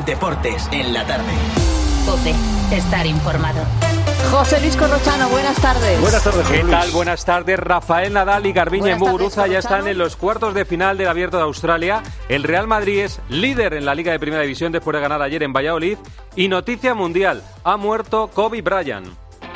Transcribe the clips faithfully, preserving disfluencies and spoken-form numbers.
Deportes en la tarde. COPE. Estar informado. José Luis Corrochano, buenas tardes. Buenas tardes, ¿Qué tal? Buenas tardes. Rafael Nadal y Garbiñe Muguruza ya están en los cuartos de final del Abierto de Australia. El Real Madrid es líder en la Liga de Primera División después de ganar ayer en Valladolid. Y noticia mundial, ha muerto Kobe Bryant.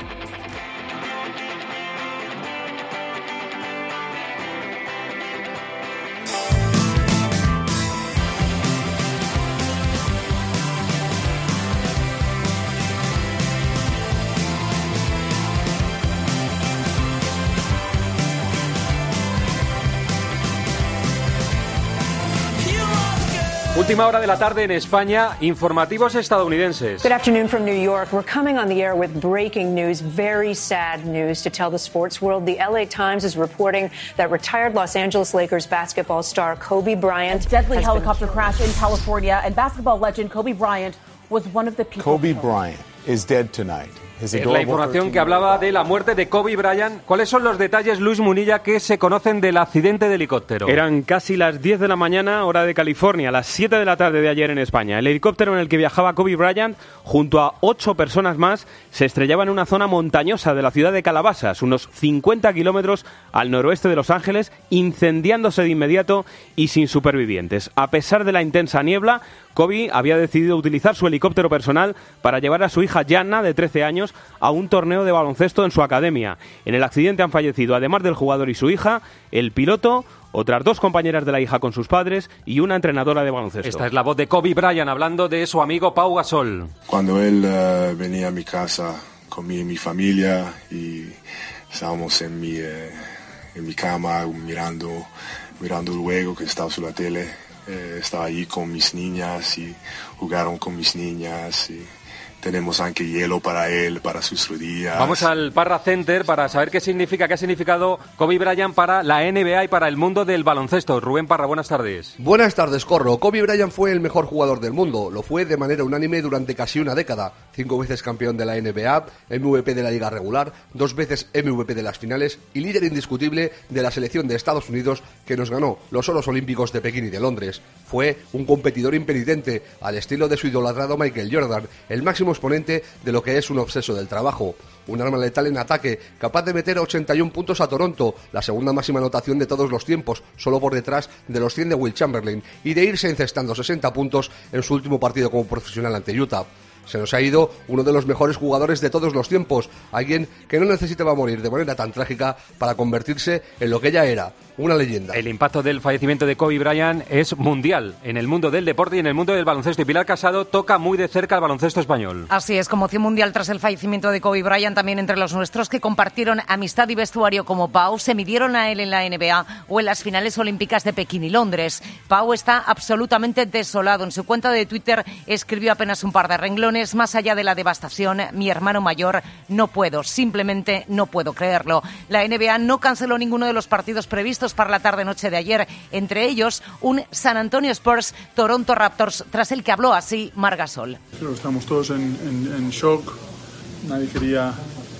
Última hora de la tarde en España, informativos estadounidenses. Good afternoon from New York. We're coming on the air with breaking news, very sad news to tell the sports world. The L A Times is reporting that retired Los Angeles Lakers basketball star Kobe Bryant. A deadly helicopter crash in California, and basketball legend Kobe Bryant was one of the people. Kobe Bryant is dead tonight. Es la información que hablaba de la muerte de Kobe Bryant. ¿Cuáles son los detalles, Luis Munilla, que se conocen del accidente de helicóptero? Eran casi las diez de la mañana, hora de California, las siete de la tarde de ayer en España. El helicóptero en el que viajaba Kobe Bryant, junto a ocho personas más, se estrellaba en una zona montañosa de la ciudad de Calabasas, unos cincuenta kilómetros al noroeste de Los Ángeles, incendiándose de inmediato y sin supervivientes. A pesar de la intensa niebla, Kobe había decidido utilizar su helicóptero personal para llevar a su hija Gianna, de trece años, a un torneo de baloncesto en su academia. En el accidente han fallecido, además del jugador y su hija, el piloto, otras dos compañeras de la hija con sus padres y una entrenadora de baloncesto. Esta es la voz de Kobe Bryant hablando de su amigo Pau Gasol. Cuando él uh, venía a mi casa con mi, mi familia y estábamos en mi, eh, en mi cama mirando, mirando el juego que estaba sobre la tele, eh, estaba allí con mis niñas y jugaron con mis niñas y tenemos aunque hielo para él, para sus rodillas. Vamos al Parra Center para saber qué significa, qué ha significado Kobe Bryant para la N B A y para el mundo del baloncesto. Rubén Parra, buenas tardes. Buenas tardes, Corro. Kobe Bryant fue el mejor jugador del mundo. Lo fue de manera unánime durante casi una década. Cinco veces campeón de la N B A, M V P de la Liga Regular, dos veces M V P de las finales y líder indiscutible de la selección de Estados Unidos que nos ganó los Oros Olímpicos de Pekín y de Londres. Fue un competidor impenitente al estilo de su idolatrado Michael Jordan, el máximo exponente de lo que es un obseso del trabajo. Un arma letal en ataque, capaz de meter ochenta y uno puntos a Toronto, la segunda máxima anotación de todos los tiempos, solo por detrás de los cien de Will Chamberlain, y de irse encestando sesenta puntos en su último partido como profesional ante Utah. Se nos ha ido uno de los mejores jugadores de todos los tiempos, alguien que no necesitaba morir de manera tan trágica para convertirse en lo que ya era, una leyenda. El impacto del fallecimiento de Kobe Bryant es mundial en el mundo del deporte y en el mundo del baloncesto. Y Pilar Casado toca muy de cerca el baloncesto español. Así es, conmoción mundial tras el fallecimiento de Kobe Bryant, también entre los nuestros que compartieron amistad y vestuario como Pau, se midieron a él en la N B A o en las finales olímpicas de Pekín y Londres. Pau está absolutamente desolado. En su cuenta de Twitter escribió apenas un par de renglones: más allá de la devastación, mi hermano mayor, no puedo, simplemente no puedo creerlo. La N B A no canceló ninguno de los partidos previstos para la tarde-noche de ayer, entre ellos un San Antonio Spurs Toronto Raptors, tras el que habló así Marc Gasol. Creo que estamos todos en, en, en shock, nadie quería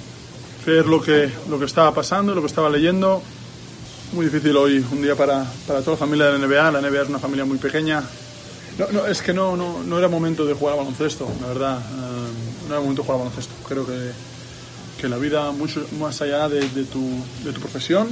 creer lo que, lo que estaba pasando, lo que estaba leyendo. Muy difícil hoy, un día para, para toda la familia de la N B A, la N B A es una familia muy pequeña. No, no, es que no, no, no era momento de jugar al baloncesto, la verdad, uh, no era momento de jugar al baloncesto. Creo que, que la vida, mucho más allá de, de, tu, de tu profesión,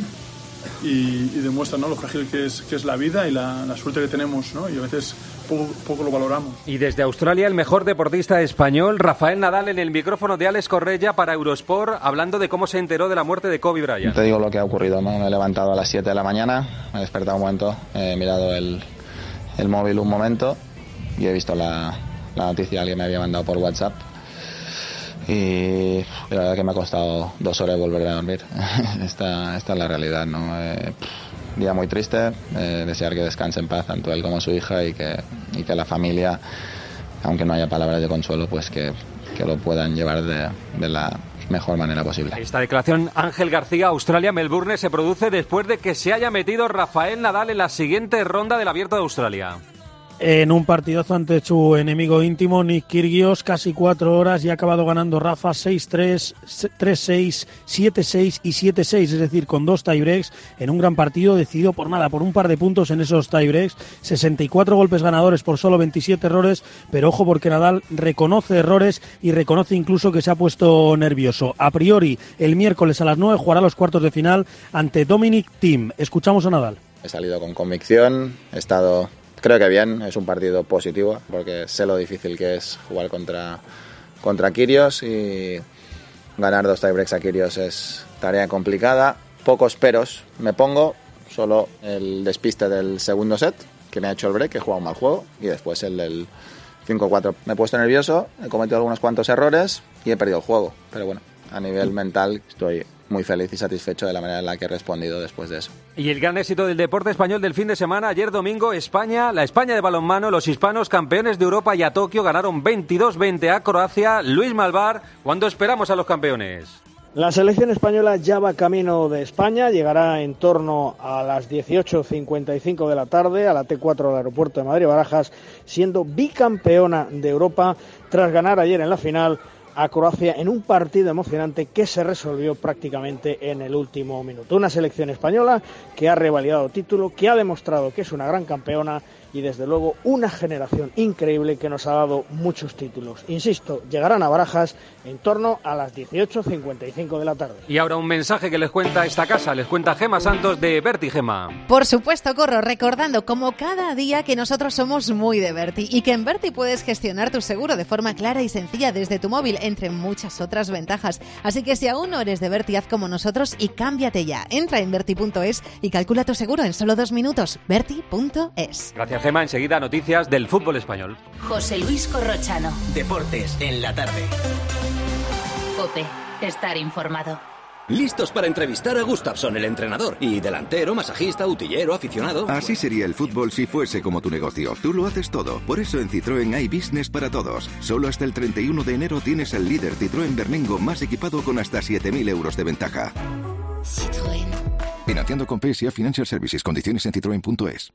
y, y demuestra, ¿no?, lo frágil que es, que es la vida y la, la suerte que tenemos, ¿no?, y a veces poco, poco lo valoramos. Y desde Australia, el mejor deportista español, Rafael Nadal, en el micrófono de Alex Correia para Eurosport, hablando de cómo se enteró de la muerte de Kobe Bryant. Te digo lo que ha ocurrido, ¿no? Me he levantado a las siete de la mañana, me he despertado un momento, he mirado el, el móvil un momento y he visto la, la noticia, alguien me había mandado por WhatsApp. Y la verdad que me ha costado dos horas volver a dormir. esta, esta es la realidad, ¿no? Eh, día muy triste, eh, desear que descanse en paz tanto él como su hija y que, y que la familia, aunque no haya palabras de consuelo, pues que, que lo puedan llevar de, de la mejor manera posible. Esta declaración, Ángel García, Australia, Melbourne, se produce después de que se haya metido Rafael Nadal en la siguiente ronda del Abierto de Australia. en un partidazo ante su enemigo íntimo, Nick Kyrgios, casi cuatro horas y ha acabado ganando Rafa seis tres, tres seis, siete seis y siete seis, es decir, con dos tiebreaks en un gran partido decidido por nada, por un par de puntos en esos tiebreaks, sesenta y cuatro golpes ganadores por solo veintisiete errores, pero ojo porque Nadal reconoce errores y reconoce incluso que se ha puesto nervioso. A priori, el miércoles a las nueve jugará los cuartos de final ante Dominic Thiem. Escuchamos a Nadal. He salido con convicción, he estado, creo que bien, es un partido positivo porque sé lo difícil que es jugar contra, contra Kyrgios y ganar dos tiebreaks a Kyrgios es tarea complicada. Pocos peros me pongo, solo el despiste del segundo set que me ha hecho el break, he jugado un mal juego, y después el del cinco cuatro. Me he puesto nervioso, he cometido algunos cuantos errores y he perdido el juego, pero bueno, a nivel mental estoy muy feliz y satisfecho de la manera en la que he respondido después de eso. Y el gran éxito del deporte español del fin de semana, ayer domingo, España, la España de balonmano, los hispanos campeones de Europa y a Tokio ganaron veintidós veinte a Croacia. Luis Malvar, ¿cuándo esperamos a los campeones? La selección española ya va camino de España, llegará en torno a las dieciocho cincuenta y cinco de la tarde a la T cuatro del aeropuerto de Madrid-Barajas, siendo bicampeona de Europa tras ganar ayer en la final a Croacia en un partido emocionante que se resolvió prácticamente en el último minuto. Una selección española que ha revalidado título, que ha demostrado que es una gran campeona y desde luego una generación increíble que nos ha dado muchos títulos. Insisto, llegarán a Barajas en torno a las dieciocho cincuenta y cinco de la tarde. Y ahora un mensaje que les cuenta esta casa, les cuenta Gema Santos de Berti. Gema. Por supuesto, Corro, recordando como cada día que nosotros somos muy de Berti y que en Berti puedes gestionar tu seguro de forma clara y sencilla desde tu móvil, entre muchas otras ventajas. Así que si aún no eres de Berti, haz como nosotros y cámbiate ya. Entra en berti punto es y calcula tu seguro en solo dos minutos. berti punto es. Gracias, Gema. Enseguida noticias del fútbol español. José Luis Corrochano. Deportes en la tarde. COPE. Estar informado. Listos para entrevistar a Gustafsson, el entrenador. Y delantero, masajista, utillero, aficionado. Así sería el fútbol si fuese como tu negocio. Tú lo haces todo. Por eso en Citroën hay business para todos. Solo hasta el treinta y uno de enero tienes el líder Citroën Berlingo más equipado con hasta siete mil euros de ventaja. Citroën. Financiando con P S A Financial Services. Condiciones en citroen punto es.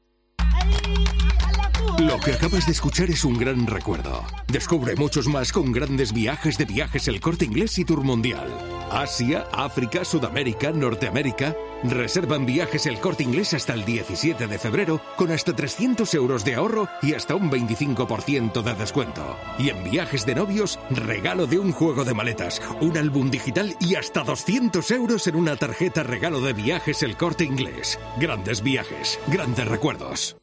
Lo que acabas de escuchar es un gran recuerdo. Descubre muchos más con grandes viajes de Viajes El Corte Inglés y Tour Mundial. Asia, África, Sudamérica, Norteamérica. Reserva en Viajes El Corte Inglés hasta el diecisiete de febrero con hasta trescientos euros de ahorro y hasta un veinticinco por ciento de descuento. Y en Viajes de Novios, regalo de un juego de maletas, un álbum digital y hasta doscientos euros en una tarjeta regalo de Viajes El Corte Inglés. Grandes viajes, grandes recuerdos.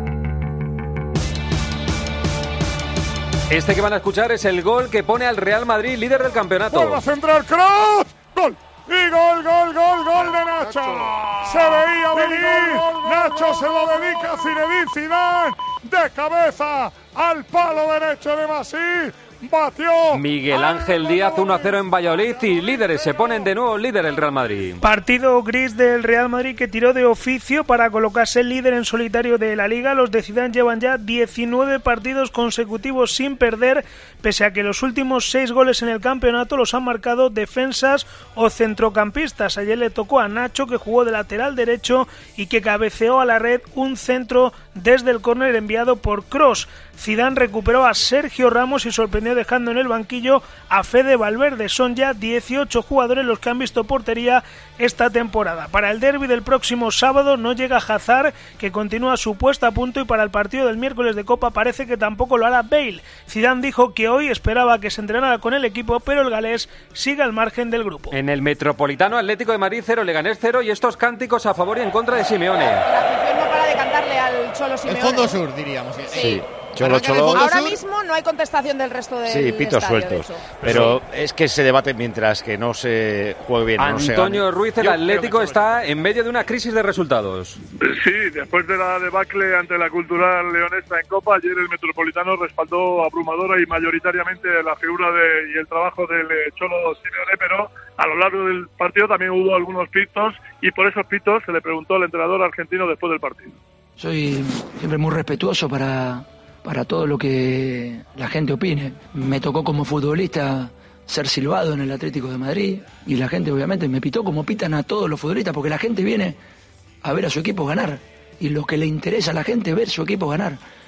Este que van a escuchar es el gol que pone al Real Madrid líder del campeonato. ¡Vuelve a centrar Kroos! ¡Gol! ¡Y gol, gol, gol, gol de Nacho! Nacho. ¡Se veía venir! Gol, gol, Nacho gol, se lo dedica a Zinedine Zidane de cabeza al palo derecho de Masí. Batió Miguel Ángel Díaz, uno a cero en Valladolid y líderes, se ponen de nuevo líder el Real Madrid. Partido gris del Real Madrid que tiró de oficio para colocarse líder en solitario de la Liga. Los de Zidane llevan ya diecinueve partidos consecutivos sin perder, pese a que los últimos seis goles en el campeonato los han marcado defensas o centrocampistas. Ayer le tocó a Nacho, que jugó de lateral derecho y que cabeceó a la red un centro desde el córner enviado por Kroos. Zidane recuperó a Sergio Ramos y sorprendió dejando en el banquillo a Fede Valverde. Son ya dieciocho jugadores los que han visto portería esta temporada. Para el derbi del próximo sábado no llega Hazard, que continúa su puesta a punto, y para el partido del miércoles de Copa parece que tampoco lo hará Bale. Zidane dijo que hoy esperaba que se entrenara con el equipo, pero el galés sigue al margen del grupo. En el Metropolitano, Atlético de Madrid cero, Leganés cero, y estos cánticos a favor y en contra de Simeone. La afición no para de cantarle al Cholo Simeone. El fondo sur, diríamos. Sí. sí. Cholo, cholo. Ahora mismo no hay contestación del resto del Sí, pitos estadio, sueltos. Pero sí. Es que se debate mientras que no se juegue bien. Antonio no se Ruiz, el Yo Atlético está en medio de una crisis de resultados. Sí, después de la debacle ante la Cultural Leonesa en Copa, ayer el Metropolitano respaldó abrumadora y mayoritariamente la figura de, y el trabajo del Cholo Simeone, pero a lo largo del partido también hubo algunos pitos y por esos pitos se le preguntó al entrenador argentino después del partido. Soy siempre muy respetuoso para... para todo lo que la gente opine. Me tocó como futbolista ser silbado en el Atlético de Madrid y la gente obviamente me pitó como pitan a todos los futbolistas, porque la gente viene a ver a su equipo ganar y lo que le interesa a la gente es ver su equipo ganar.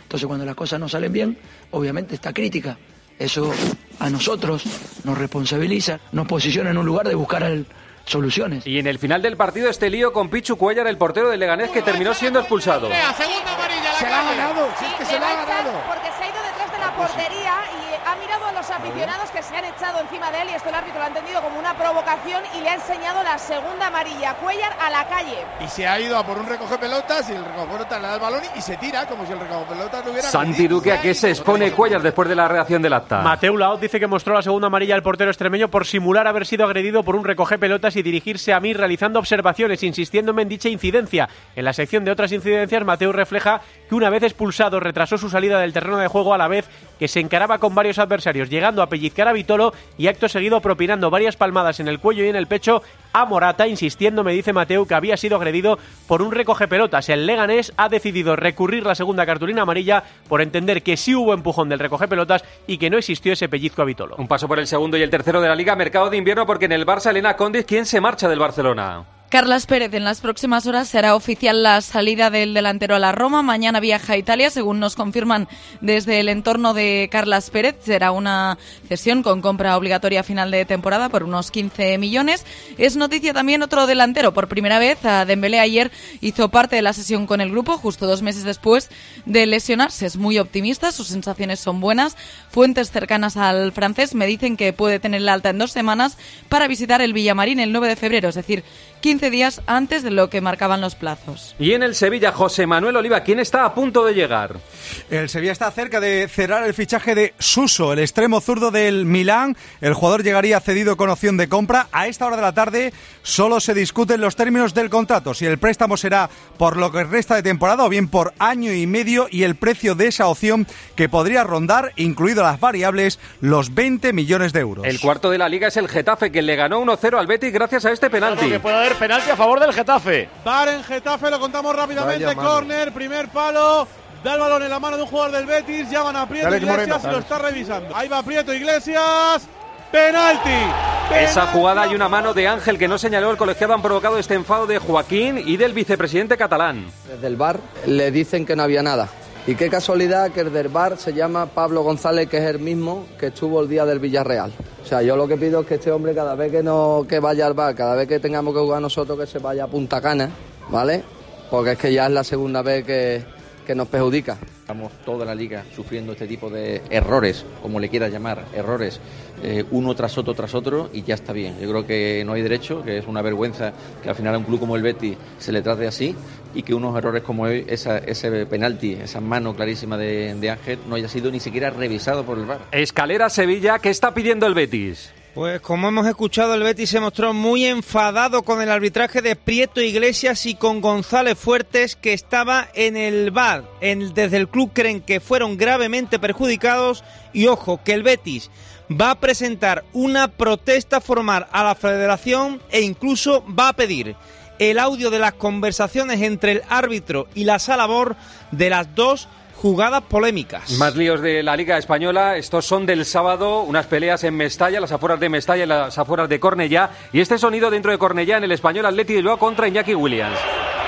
Entonces cuando las cosas no salen bien, obviamente está crítica. Eso a nosotros nos responsabiliza, nos posiciona en un lugar de buscar el, soluciones. Y en el final del partido este lío con Pichu Cuéllar, el portero del Leganés, que terminó siendo expulsado. Segunda amarilla, se la ha ganado, si es que se la ha ganado. Porque se ha ido detrás de la portería y ha mirado a los aficionados que se han echado encima de él, y esto el árbitro lo ha entendido como una provocación y le ha enseñado la segunda amarilla. Cuéllar a la calle. Y se ha ido a por un recoge pelotas y el recoge pelotas le da el balón y se tira como si el recoge pelotas lo hubiera Santi Duque, ¿a qué se expone Cuéllar después de la redacción del acta? Mateu Laoz dice que mostró la segunda amarilla al portero extremeño por simular haber sido agredido por un recoge pelotas y dirigirse a mí realizando observaciones, insistiéndome en dicha incidencia. En la sección de otras incidencias, Mateu refleja que una vez expulsado retrasó su salida del terreno de juego a la vez que se encaraba con varios adversarios, llegando a pellizcar a Vitolo y acto seguido propinando varias palmadas en el cuello y en el pecho a Morata, insistiendo, me dice Mateu, que había sido agredido por un recoge pelotas. El Leganés ha decidido recurrir la segunda cartulina amarilla por entender que sí hubo empujón del recoge pelotas y que no existió ese pellizco a Vitolo. Un paso por el segundo y el tercero de la Liga, mercado de invierno, porque en el Barça, Elena Condis, ¿quién se marcha del Barcelona? Carlas Pérez. En las próximas horas será oficial la salida del delantero a la Roma. Mañana viaja a Italia, según nos confirman desde el entorno de Carlas Pérez. Será una cesión con compra obligatoria a final de temporada por unos quince millones. Es noticia también otro delantero. Por primera vez, a Dembélé ayer hizo parte de la sesión con el grupo, justo dos meses después de lesionarse. Es muy optimista, sus sensaciones son buenas. Fuentes cercanas al francés me dicen que puede tener la alta en dos semanas para visitar el Villamarín el nueve de febrero, es decir, quince días antes de lo que marcaban los plazos. Y en el Sevilla, José Manuel Oliva, ¿quién está a punto de llegar? El Sevilla está cerca de cerrar el fichaje de Suso, el extremo zurdo del Milán. El jugador llegaría cedido con opción de compra. A esta hora de la tarde solo se discuten los términos del contrato, si el préstamo será por lo que resta de temporada o bien por año y medio, y el precio de esa opción, que podría rondar, incluido las variables, los veinte millones de euros. El cuarto de la Liga es el Getafe, que le ganó uno cero al Betis gracias a este penalti. Que puede haber penalti a favor del Getafe. Bar en Getafe, lo contamos rápidamente. Córner, primer palo. Da el balón en la mano de un jugador del Betis. Llaman a Prieto Dale, Iglesias y lo está revisando. Ahí va Prieto Iglesias. ¡Penalti! Esa jugada hay una mano de Ángel que no señaló. El colegiado han provocado este enfado de Joaquín y del vicepresidente catalán. Desde el V A R le dicen que no había nada. Y qué casualidad que el del V A R se llama Pablo González, que es el mismo que estuvo el día del Villarreal. O sea, yo lo que pido es que este hombre, cada vez que no que vaya al V A R, cada vez que tengamos que jugar nosotros, que se vaya a Punta Cana, ¿vale? Porque es que ya es la segunda vez que, que nos perjudica. Estamos toda la liga sufriendo este tipo de errores, como le quieras llamar, errores, eh, uno tras otro tras otro, y ya está bien. Yo creo que no hay derecho, que es una vergüenza que al final a un club como el Betis se le trate así, y que unos errores como hoy, esa, ese penalti, esa mano clarísima de, de Ángel, no haya sido ni siquiera revisado por el V A R. Escalera Sevilla, ¿qué está pidiendo el Betis? Pues como hemos escuchado, el Betis se mostró muy enfadado con el arbitraje de Prieto Iglesias y con González Fuertes, que estaba en el V A R. En, desde el club creen que fueron gravemente perjudicados y ojo, que el Betis va a presentar una protesta formal a la federación e incluso va a pedir el audio de las conversaciones entre el árbitro y la sala V A R de las dos jugadas polémicas. Más líos de la Liga Española. Estos son del sábado, unas peleas en Mestalla, las afueras de Mestalla y las afueras de Cornellá. Y este sonido dentro de Cornellá en el Español Athletic Bilbao contra Iñaki Williams.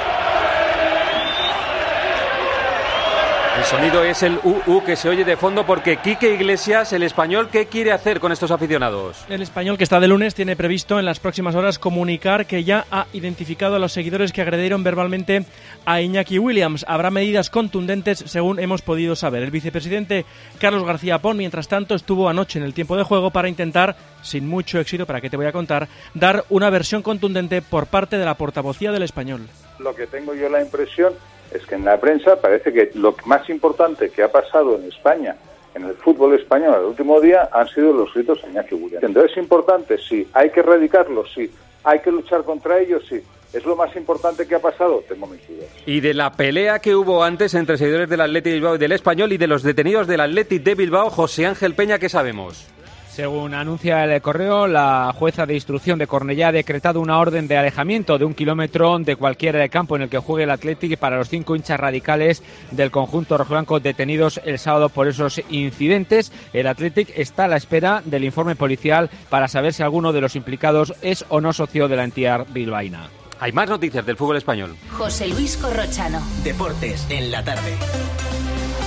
El sonido es el U U que se oye de fondo porque Quique Iglesias, el Español, ¿qué quiere hacer con estos aficionados? El Español, que está de lunes, tiene previsto en las próximas horas comunicar que ya ha identificado a los seguidores que agredieron verbalmente a Iñaki Williams. Habrá medidas contundentes, según hemos podido saber. El vicepresidente Carlos García Pon, mientras tanto, estuvo anoche en el tiempo de juego para intentar, sin mucho éxito, ¿para qué te voy a contar?, dar una versión contundente por parte de la portavocía del Español. Lo que tengo yo la impresión es que en la prensa parece que lo más importante que ha pasado en España, en el fútbol español el último día, han sido los gritos de Iñaki Williams. Entonces es importante, sí, hay que erradicarlos, sí, hay que luchar contra ellos, sí. ¿Es lo más importante que ha pasado? Tengo mis dudas. Y de la pelea que hubo antes entre seguidores del Athletic de Bilbao y del Español y de los detenidos del Athletic de Bilbao, José Ángel Peña, ¿qué sabemos? Según anuncia el Correo, la jueza de instrucción de Cornellá ha decretado una orden de alejamiento de un kilómetro de cualquier campo en el que juegue el Athletic para los cinco hinchas radicales del conjunto rojiblanco detenidos el sábado por esos incidentes. El Athletic está a la espera del informe policial para saber si alguno de los implicados es o no socio de la entidad bilbaína. Hay más noticias del fútbol español. José Luis Corrochano. Deportes en la tarde.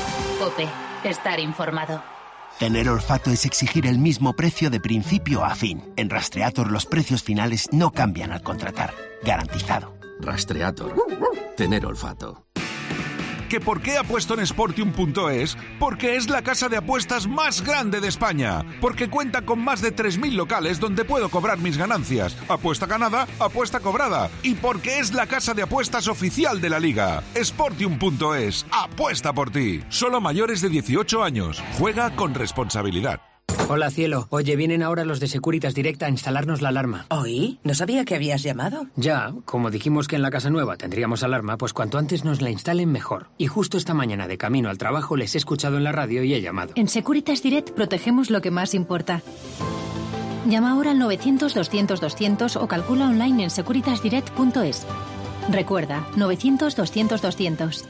COPE. Estar informado. Tener olfato es exigir el mismo precio de principio a fin. En Rastreator los precios finales no cambian al contratar. Garantizado. Rastreator. Tener olfato. ¿Que por qué apuesto en Sportium punto es? Porque es la casa de apuestas más grande de España. Porque cuenta con más de tres mil locales donde puedo cobrar mis ganancias. Apuesta ganada, apuesta cobrada. Y porque es la casa de apuestas oficial de la Liga. Sportium punto es. Apuesta por ti. Solo mayores de dieciocho años. Juega con responsabilidad. Hola, cielo. Oye, vienen ahora los de Securitas Direct a instalarnos la alarma. ¿Oí? ¿No sabía que habías llamado? Ya, como dijimos que en la casa nueva tendríamos alarma, pues cuanto antes nos la instalen mejor. Y justo esta mañana de camino al trabajo les he escuchado en la radio y he llamado. En Securitas Direct protegemos lo que más importa. Llama ahora al novecientos, doscientos, doscientos o calcula online en securitas direct punto es. Recuerda, novecientos, doscientos, doscientos.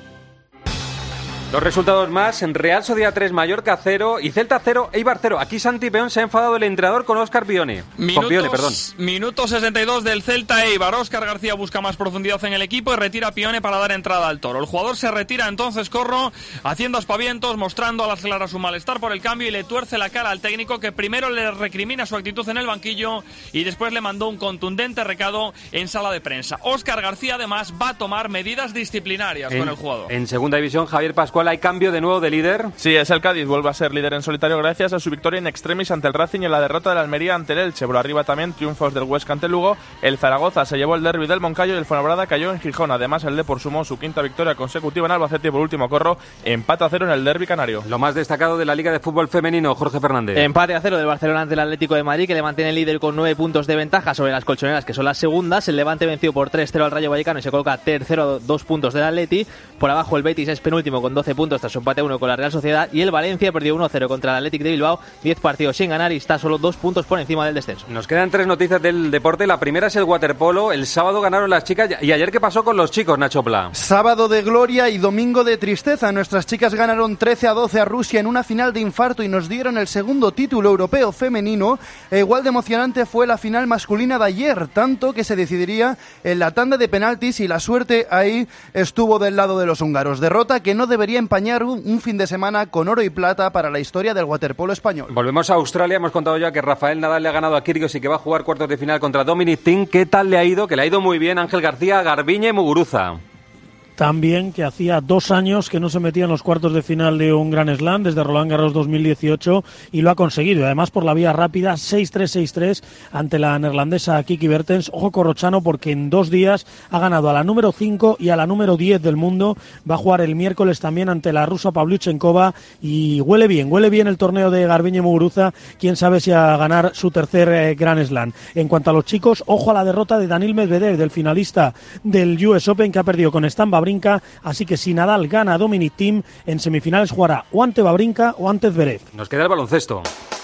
Dos resultados más, en Real Sociedad tres, Mallorca cero y Celta cero, Eibar cero. Aquí Santi Peón se ha enfadado el entrenador con Óscar Pione. Minutos, con Pione, perdón. Minuto sesenta y dos del Celta Eibar. Óscar García busca más profundidad en el equipo y retira a Pione para dar entrada al Toro. El jugador se retira entonces, Corro, haciendo aspavientos, mostrando a las claras su malestar por el cambio y le tuerce la cara al técnico, que primero le recrimina su actitud en el banquillo y después le mandó un contundente recado en sala de prensa. Óscar García además va a tomar medidas disciplinarias en, con el jugador. En segunda división, Javier Pascual, hay cambio de nuevo de líder. Sí, es el Cádiz, vuelve a ser líder en solitario gracias a su victoria in extremis ante el Racing y la derrota del Almería ante el Elche. Por arriba también triunfos del Huesca ante el Lugo, el Zaragoza se llevó el derbi del Moncayo y el Fuenlabrada cayó en Gijón. Además, el Depor sumó su quinta victoria consecutiva en Albacete y por último, Corro, empate a cero en el derbi canario. Lo más destacado de la Liga de Fútbol Femenino, Jorge Fernández. Empate a cero del Barcelona ante el Atlético de Madrid, que le mantiene líder con nueve puntos de ventaja sobre las colchoneras, que son las segundas. El Levante venció por tres cero al Rayo Vallecano y se coloca tercero a dos puntos del Atleti. Por abajo el Betis es penúltimo con doce puntos tras su empate a uno con la Real Sociedad, y el Valencia perdió uno cero contra el Athletic de Bilbao, diez partidos sin ganar y está solo dos puntos por encima del descenso. Nos quedan tres noticias del deporte. La primera es el waterpolo. El sábado ganaron las chicas y ayer ¿qué pasó con los chicos, Nacho Pla? Sábado de gloria y domingo de tristeza. Nuestras chicas ganaron trece a doce a Rusia en una final de infarto y nos dieron el segundo título europeo femenino. E igual de emocionante fue la final masculina de ayer, tanto que se decidiría en la tanda de penaltis y la suerte ahí estuvo del lado de los húngaros. Derrota que no debería empañar un, un fin de semana con oro y plata para la historia del waterpolo español. Volvemos a Australia. Hemos contado ya que Rafael Nadal le ha ganado a Kyrgios y que va a jugar cuartos de final contra Dominic Thiem. ¿Qué tal le ha ido? Que le ha ido muy bien Ángel García, Garbiñe y Muguruza. También que hacía dos años que no se metía en los cuartos de final de un Grand Slam desde Roland Garros dos mil dieciocho y lo ha conseguido, y además por la vía rápida, seis tres, seis tres ante la neerlandesa Kiki Bertens. Ojo Corrochano, porque en dos días ha ganado a la número cinco y a la número diez del mundo. Va a jugar el miércoles también ante la rusa Pavlyuchenkova y huele bien, huele bien el torneo de Garbiñe Muguruza, quién sabe si a ganar su tercer eh, Grand Slam. En cuanto a los chicos, ojo a la derrota de Daniil Medvedev, del finalista del U S Open, que ha perdido con Stan Wawrinka, así que si Nadal gana a Dominic Thiem, en semifinales jugará o ante Wawrinka o ante Zverev. Nos queda el baloncesto.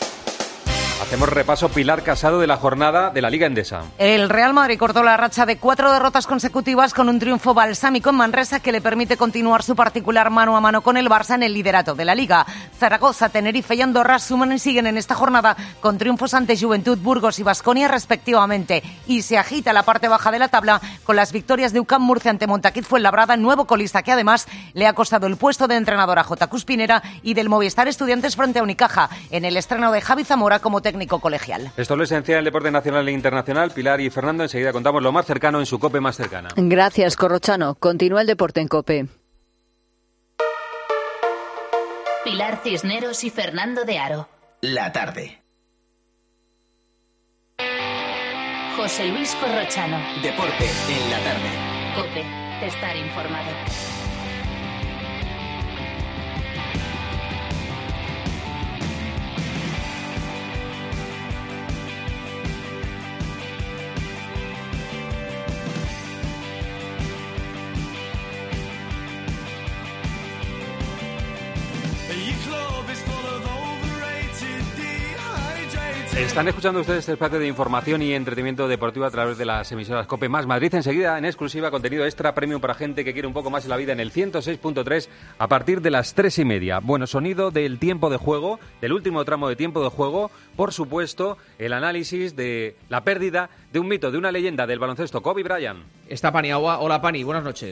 Hacemos repaso, Pilar Casado, de la jornada de la Liga Endesa. El Real Madrid cortó la racha de cuatro derrotas consecutivas con un triunfo balsámico en Manresa que le permite continuar su particular mano a mano con el Barça en el liderato de la Liga. Zaragoza, Tenerife y Andorra suman y siguen en esta jornada con triunfos ante Juventud, Burgos y Baskonia respectivamente. Y se agita la parte baja de la tabla con las victorias de U C A M Murcia ante Montaquit Fuenlabrada, nuevo colista que además le ha costado el puesto de entrenador a J. Cuspinera, y del Movistar Estudiantes frente a Unicaja en el estreno de Javi Zamora como técnico colegial. Esto es lo esencial del deporte nacional e internacional. Pilar y Fernando, enseguida contamos lo más cercano en su COPE más cercana. Gracias, Corrochano. Continúa el deporte en COPE. Pilar Cisneros y Fernando de Aro. La tarde. José Luis Corrochano. Deporte en la tarde. COPE. Estar informado. Están escuchando ustedes este espacio de información y entretenimiento deportivo a través de las emisoras COPE más Madrid. Enseguida, en exclusiva, contenido extra premium para gente que quiere un poco más en la vida en el ciento seis punto tres a partir de las tres y media. Bueno, sonido del tiempo de juego, del último tramo de tiempo de juego. Por supuesto, el análisis de la pérdida de un mito, de una leyenda del baloncesto, Kobe Bryant. Está Pani Agua. Hola, Pani, buenas noches.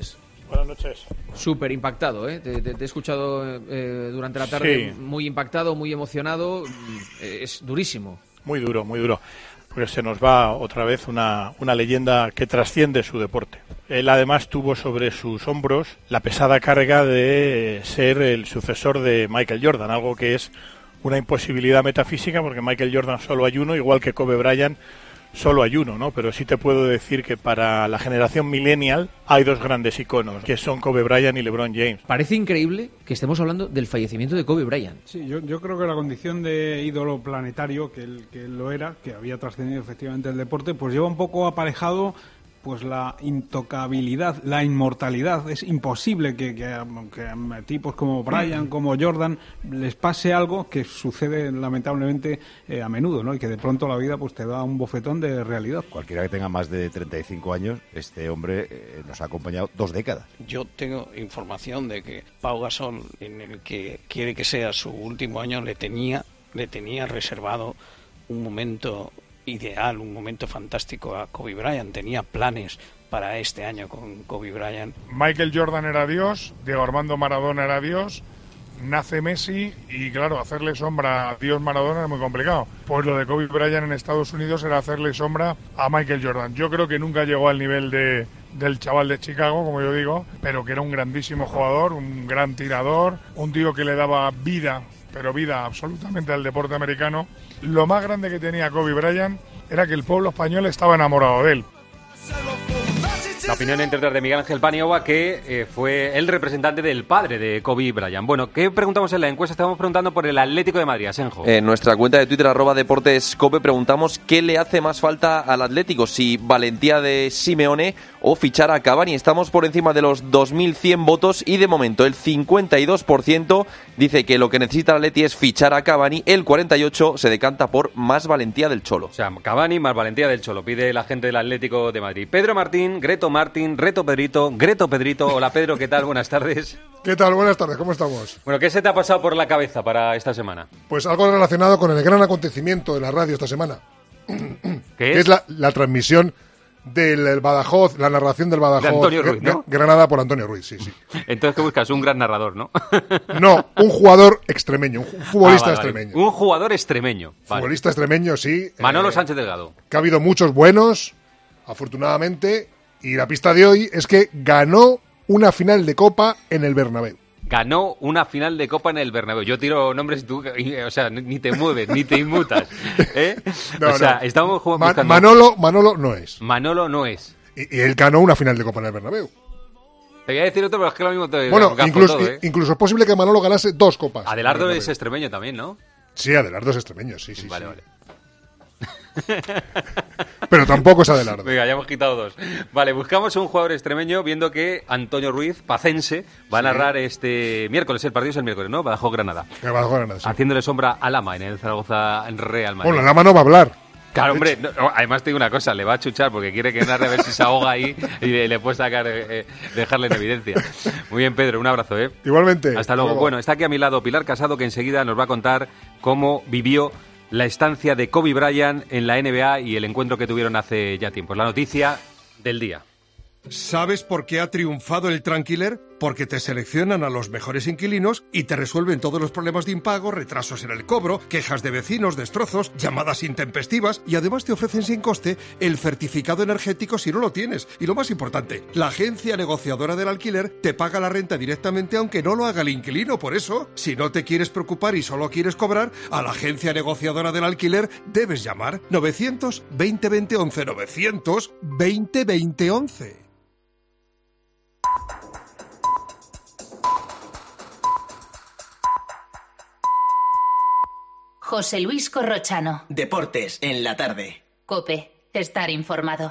Buenas noches. Súper impactado, ¿eh? Te, te, te he escuchado eh, durante la tarde, sí. Muy impactado, muy emocionado. Eh, es durísimo. Muy duro, muy duro. Porque se nos va otra vez una, una leyenda que trasciende su deporte. Él además tuvo sobre sus hombros la pesada carga de ser el sucesor de Michael Jordan, algo que es una imposibilidad metafísica porque Michael Jordan solo hay uno, igual que Kobe Bryant solo hay uno, ¿no? Pero sí te puedo decir que para la generación millennial hay dos grandes iconos, que son Kobe Bryant y LeBron James. Parece increíble que estemos hablando del fallecimiento de Kobe Bryant. Sí, yo, yo creo que la condición de ídolo planetario, que él, que él lo era, que había trascendido efectivamente el deporte, pues lleva un poco aparejado pues la intocabilidad, la inmortalidad. Es imposible que, que, que a tipos como Bryant, como Jordan, les pase algo que sucede lamentablemente eh, a menudo, ¿no? Y que de pronto la vida pues te da un bofetón de realidad. Cualquiera que tenga más de treinta y cinco años, este hombre eh, nos ha acompañado dos décadas. Yo tengo información de que Pau Gasol, en el que quiere que sea su último año, le tenía, le tenía reservado un momento ideal, un momento fantástico a Kobe Bryant. Tenía planes para este año con Kobe Bryant. Michael Jordan era Dios, Diego Armando Maradona era Dios, nace Messi y claro, hacerle sombra a Dios Maradona es muy complicado. Pues lo de Kobe Bryant en Estados Unidos era hacerle sombra a Michael Jordan. Yo creo que nunca llegó al nivel de, del chaval de Chicago, como yo digo, pero que era un grandísimo jugador, un gran tirador, un tío que le daba vida, pero vida absolutamente al deporte americano. Lo más grande que tenía Kobe Bryant era que el pueblo español estaba enamorado de él. La opinión entre otras de Miguel Ángel Paniagua, que eh, fue el representante del padre de Kobe Bryant. Bueno, ¿qué preguntamos en la encuesta? Estamos preguntando por el Atlético de Madrid, Asenjo. En nuestra cuenta de Twitter, arroba deportescope, preguntamos qué le hace más falta al Atlético, si valentía de Simeone o fichar a Cavani. Estamos por encima de los dos mil cien votos y de momento el cincuenta y dos por ciento dice que lo que necesita el Atleti es fichar a Cavani, el cuarenta y ocho por ciento se decanta por más valentía del Cholo. O sea, Cavani más valentía del Cholo, pide la gente del Atlético de Madrid. Pedro Martín, Greto Martín, Reto Pedrito, Greto Pedrito. Hola Pedro, ¿qué tal? Buenas tardes. ¿Qué tal? Buenas tardes, ¿cómo estamos? Bueno, ¿qué se te ha pasado por la cabeza para esta semana? Pues algo relacionado con el gran acontecimiento de la radio esta semana. ¿Qué que es? es la, la transmisión del Badajoz, la narración del Badajoz, de Antonio Ruiz, ¿no? Granada por Antonio Ruiz, sí, sí. Entonces, ¿qué buscas? Un gran narrador, ¿no? No, un jugador extremeño, un futbolista ah, vale, extremeño. Vale. Un jugador extremeño. Vale. Futbolista extremeño, sí. Manolo eh, Sánchez Delgado. Que ha habido muchos buenos, afortunadamente, y la pista de hoy es que ganó una final de Copa en el Bernabéu. Ganó una final de Copa en el Bernabéu. Yo tiro nombres y tú, o sea, ni te mueves, ni te inmutas. ¿Eh? No, o sea, no. estamos jugando. Ma- buscando... Manolo, Manolo no es. Manolo no es. Y, y él ganó una final de Copa en el Bernabéu. Te voy a decir otro, pero es que lo mismo te Bueno, incluso, todo, ¿eh? incluso es posible que Manolo ganase dos copas. Adelardo es extremeño también, ¿no? Sí, Adelardo es extremeño, sí, sí. Vale, sí. vale. Pero tampoco es Adelardo. Venga, ya hemos quitado dos. Vale, buscamos un jugador extremeño, viendo que Antonio Ruiz, pacense, va a narrar este miércoles. El partido es el miércoles, ¿no? Badajoz Granada. Badajoz Granada, sí. Haciéndole sombra a Lama en el Zaragoza Real Madrid. Bueno, Lama no va a hablar. Claro, hombre, no, no, además te digo una cosa, le va a chuchar porque quiere que narre a ver si se ahoga ahí y le, le puede sacar, eh, dejarle en evidencia. Muy bien, Pedro, un abrazo, ¿eh? Igualmente. Hasta luego. luego. Bueno, está aquí a mi lado Pilar Casado, que enseguida nos va a contar cómo vivió la estancia de Kobe Bryant en la N B A y el encuentro que tuvieron hace ya tiempo. La noticia del día. ¿Sabes por qué ha triunfado el Tranquiler? Porque te seleccionan a los mejores inquilinos y te resuelven todos los problemas de impago, retrasos en el cobro, quejas de vecinos, destrozos, llamadas intempestivas y además te ofrecen sin coste el certificado energético si no lo tienes. Y lo más importante, la agencia negociadora del alquiler te paga la renta directamente aunque no lo haga el inquilino. Por eso, si no te quieres preocupar y solo quieres cobrar, a la agencia negociadora del alquiler debes llamar novecientos veinte veinte once, novecientos veinte veinte once. José Luis Corrochano. Deportes en la tarde. COPE. Estar informado.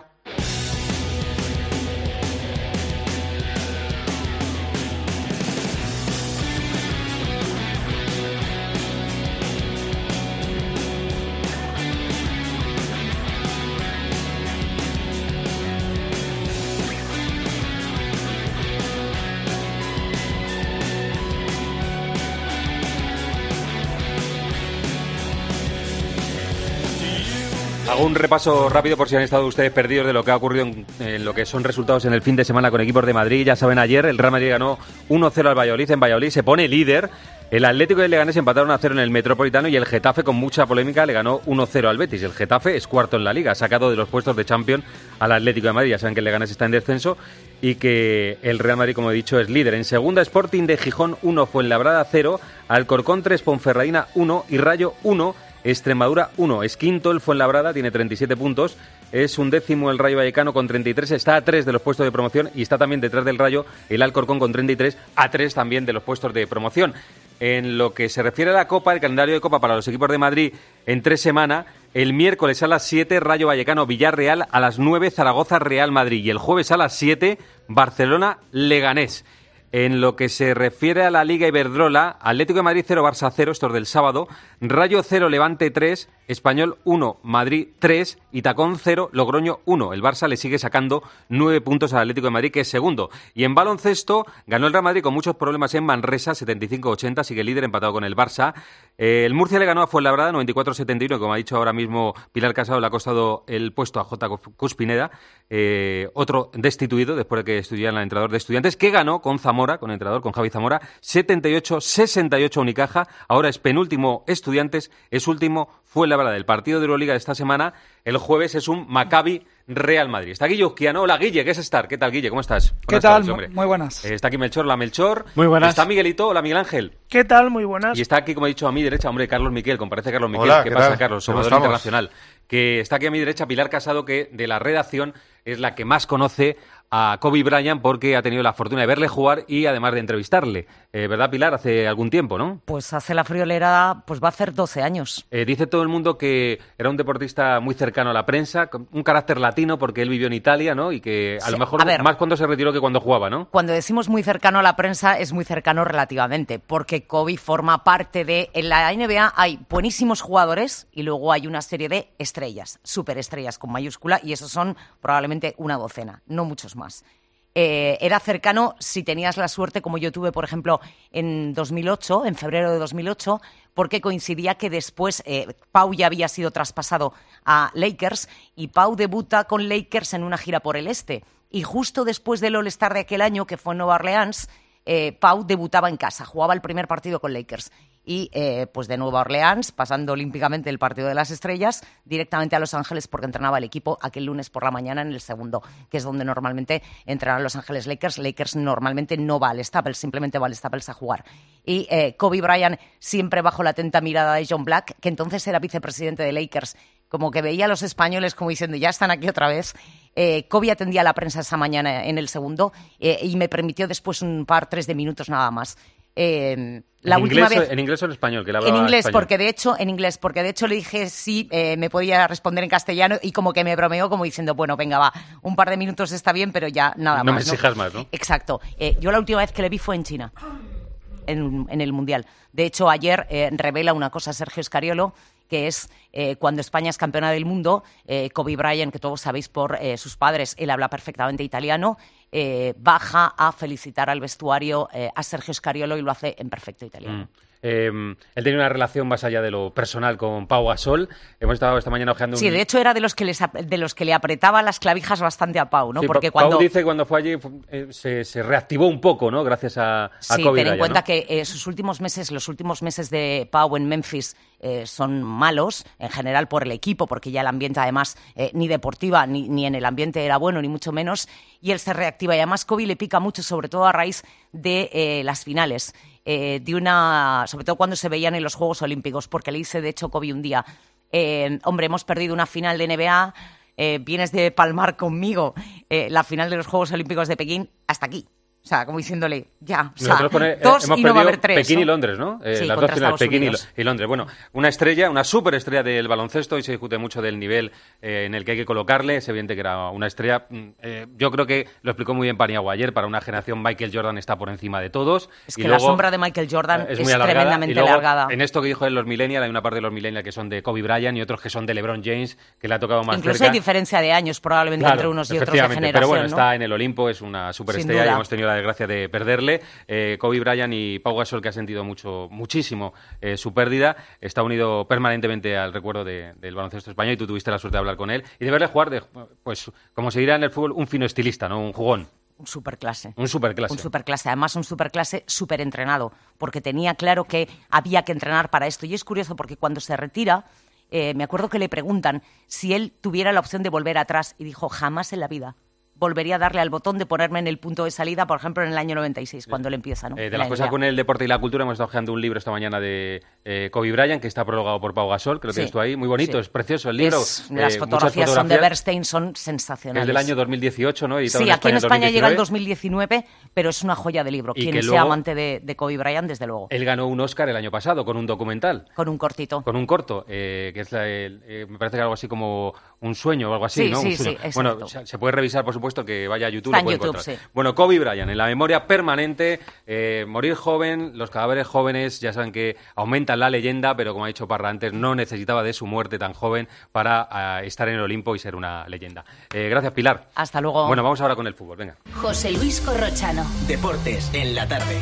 Hago un repaso rápido por si han estado ustedes perdidos de lo que ha ocurrido en, en lo que son resultados en el fin de semana con equipos de Madrid. Ya saben, ayer el Real Madrid ganó uno cero al Valladolid. En Valladolid se pone líder. El Atlético y el Leganés empataron a cero en el Metropolitano y el Getafe, con mucha polémica, le ganó uno cero al Betis. El Getafe es cuarto en la Liga, ha sacado de los puestos de Champions al Atlético de Madrid. Ya saben que el Leganés está en descenso y que el Real Madrid, como he dicho, es líder. En segunda, Sporting de Gijón uno, Fuenlabrada cero, Alcorcón tres, Ponferradina uno y Rayo uno. Extremadura uno, es quinto el Fuenlabrada, tiene treinta y siete puntos, es un décimo el Rayo Vallecano con treinta y tres, está a tres de los puestos de promoción y está también detrás del Rayo el Alcorcón con treinta y tres, a tres también de los puestos de promoción. En lo que se refiere a la Copa, el calendario de Copa para los equipos de Madrid en tres semanas, el miércoles a las siete Rayo Vallecano Villarreal, a las nueve Zaragoza Real Madrid y el jueves a las siete Barcelona Leganés. En lo que se refiere a la Liga Iberdrola, Atlético de Madrid cero, Barça cero, esto es del sábado, Rayo cero, Levante tres, Español uno, Madrid tres y Tacón cero, Logroño uno. El Barça le sigue sacando nueve puntos al Atlético de Madrid, que es segundo. Y en baloncesto, ganó el Real Madrid con muchos problemas en Manresa, setenta y cinco ochenta, sigue líder empatado con el Barça. Eh, el Murcia le ganó a Fuenlabrada, noventa y cuatro setenta y uno, como ha dicho ahora mismo Pilar Casado, le ha costado el puesto a J. Cuspineda, eh, otro destituido después de que estudiara el entrenador de Estudiantes, que ganó con Zamora, con el entrenador, con Javi Zamora, setenta y ocho sesenta y ocho Unicaja, ahora es penúltimo Estudiantes, es último Fuenlabrada. Del partido de Euroliga de esta semana, el jueves es un Maccabi Real Madrid. Está Guille Uzquiano. Hola, Guille, ¿qué es estar? ¿Qué tal, Guille? ¿Cómo estás? ¿Qué Buenas tal? tardes, hombre. Muy buenas. Eh, está aquí Melchor, la Melchor. Muy buenas. Está Miguelito, hola, Miguel Ángel. ¿Qué tal? Muy buenas. Y está aquí, como he dicho, a mi derecha, hombre, Carlos Miquel, comparece Carlos Miquel. Hola, ¿Qué, ¿qué pasa, tal? Carlos? ¿Cómo Observador estamos? internacional. Que está aquí a mi derecha Pilar Casado, que de la redacción es la que más conoce a Kobe Bryant porque ha tenido la fortuna de verle jugar y además de entrevistarle. Eh, ¿Verdad, Pilar? Hace algún tiempo, ¿no? Pues hace la friolera, pues va a hacer doce años. Eh, dice todo el mundo que era un deportista muy cercano a la prensa, con un carácter latino porque él vivió en Italia, ¿no? Y que a Sí, lo mejor a ver. más cuando se retiró que cuando jugaba, ¿no? Cuando decimos muy cercano a la prensa, es muy cercano relativamente, porque Kobe forma parte de... En la N B A hay buenísimos jugadores y luego hay una serie de estrellas, superestrellas con mayúscula, y esos son probablemente una docena, no muchos más. Eh, era cercano si tenías la suerte, como yo tuve, por ejemplo, en dos mil ocho, en febrero de dos mil ocho, porque coincidía que después eh, Pau ya había sido traspasado a Lakers y Pau debuta con Lakers en una gira por el este. Y justo después del All-Star de aquel año, que fue en Nueva Orleans, eh, Pau debutaba en casa, jugaba el primer partido con Lakers. Y eh, pues de Nueva Orleans, pasando olímpicamente el partido de las estrellas, directamente a Los Ángeles porque entrenaba el equipo aquel lunes por la mañana en el segundo, que es donde normalmente entrenan Los Ángeles Lakers. Lakers normalmente no va al Staples, simplemente va al Staples a jugar. Y eh, Kobe Bryant siempre bajo la atenta mirada de John Black, que entonces era vicepresidente de Lakers, como que veía a los españoles como diciendo, ya están aquí otra vez. Eh, Kobe atendía a la prensa esa mañana en el segundo eh, y me permitió después un par, tres de minutos nada más. Eh, la ¿En, última inglés, vez ¿En inglés o en español? Que le en hablaba inglés español. porque de hecho en inglés porque de hecho le dije sí eh, me podía responder en castellano y como que me bromeó como diciendo bueno venga va un par de minutos está bien pero ya nada No más me exijas más, ¿no? Exacto. Eh, yo la última vez que le vi fue en China en, en el mundial. De hecho ayer eh, revela una cosa Sergio Scariolo, que es eh, cuando España es campeona del mundo, eh, Kobe Bryant, que todos sabéis por eh, sus padres, él habla perfectamente italiano, eh, baja a felicitar al vestuario eh, a Sergio Scariolo y lo hace en perfecto italiano. Mm. Eh, él tenía una relación más allá de lo personal con Pau Gasol. Hemos estado esta mañana ojeando un... Sí, de hecho era de los que les ap- de los que le apretaba las clavijas bastante a Pau, ¿no? Sí, Porque Pau cuando dice que cuando fue allí eh, se, se reactivó un poco, ¿no? Gracias a, a Sí, Kobe ten en Bryant, cuenta ¿no? que eh, sus últimos meses, los últimos meses de Pau en Memphis eh, son malos, en general por el equipo, porque ya el ambiente además eh, ni deportiva ni, ni en el ambiente era bueno, ni mucho menos, y él se reactiva. Y además Kobe le pica mucho, sobre todo a raíz de eh, las finales, eh, de una, sobre todo cuando se veían en los Juegos Olímpicos, porque le dice de hecho Kobe un día, eh, hombre, hemos perdido una final de N B A, eh, vienes de palmar conmigo eh, la final de los Juegos Olímpicos de Pekín, hasta aquí. O sea, como diciéndole, ya, o sea, Nosotros con él, dos eh, hemos y no va a perdido haber tres. Pekín ¿no? y Londres, ¿no? Eh, Sí, las contra dos finales, Estados Pekín y, Unidos. y Londres. Bueno, una estrella, una superestrella del baloncesto y se discute mucho del nivel eh, en el que hay que colocarle. Es evidente que era una estrella. Eh, yo creo que lo explicó muy bien Paniagua ayer. Para una generación, Michael Jordan está por encima de todos. Es Y que luego, la sombra de Michael Jordan eh, es, muy alargada. tremendamente Y luego, alargada. En esto que dijo de los millennials, hay una parte de los millennials que son de Kobe Bryant y otros que son de LeBron James, que le ha tocado más Incluso cerca. hay diferencia de años probablemente Claro, entre unos y otros de efectivamente, generación, pero bueno, ¿no? está en el Olimpo, es una superestrella duda. y hemos tenido la desgracia de perderle. Eh, Kobe Bryant y Pau Gasol, que ha sentido mucho, muchísimo eh, su pérdida, está unido permanentemente al recuerdo de, del baloncesto español, y tú tuviste la suerte de hablar con él y de verle jugar, de, pues como se dirá en el fútbol, un fino estilista, ¿no? Un jugón. Un superclase. Un superclase. Un superclase. Además, un superclase súper entrenado, porque tenía claro que había que entrenar para esto. Y es curioso porque cuando se retira, eh, me acuerdo que le preguntan si él tuviera la opción de volver atrás, y dijo, jamás en la vida volvería a darle al botón de ponerme en el punto de salida, por ejemplo, en el año noventa y seis, cuando él empieza, ¿no? Eh, de las cosas con el deporte y la cultura, hemos estado hojeando un libro esta mañana de eh, Kobe Bryant, que está prologado por Pau Gasol, que lo Sí, tienes tú ahí, muy bonito, sí. es precioso el libro. Es, las eh, fotografías, fotografías son de Bernstein, son sensacionales. Es del año dos mil dieciocho, ¿no? Editado Sí, en aquí en España dos mil diecinueve. llega el dos mil diecinueve, pero es una joya de libro. Y Quien que sea luego- amante de, de Kobe Bryant, desde luego. Él ganó un Oscar el año pasado con un documental. Con un cortito. Con un corto, eh, que es la- el- eh, me parece que algo así como un sueño o algo así, Sí, ¿no? sí, Un sueño. sí, exacto. Bueno, se, se puede revisar, por supuesto, que vaya a YouTube. Está lo puede en YouTube, encontrar. sí. Bueno, Kobe Bryant, en la memoria permanente, eh, morir joven, los cadáveres jóvenes, ya saben que aumentan la leyenda, pero como ha dicho Parra antes, no necesitaba de su muerte tan joven para eh, estar en el Olimpo y ser una leyenda. Eh, gracias, Pilar. Hasta luego. Bueno, vamos ahora con el fútbol, venga. José Luis Corrochano. Deportes en la tarde.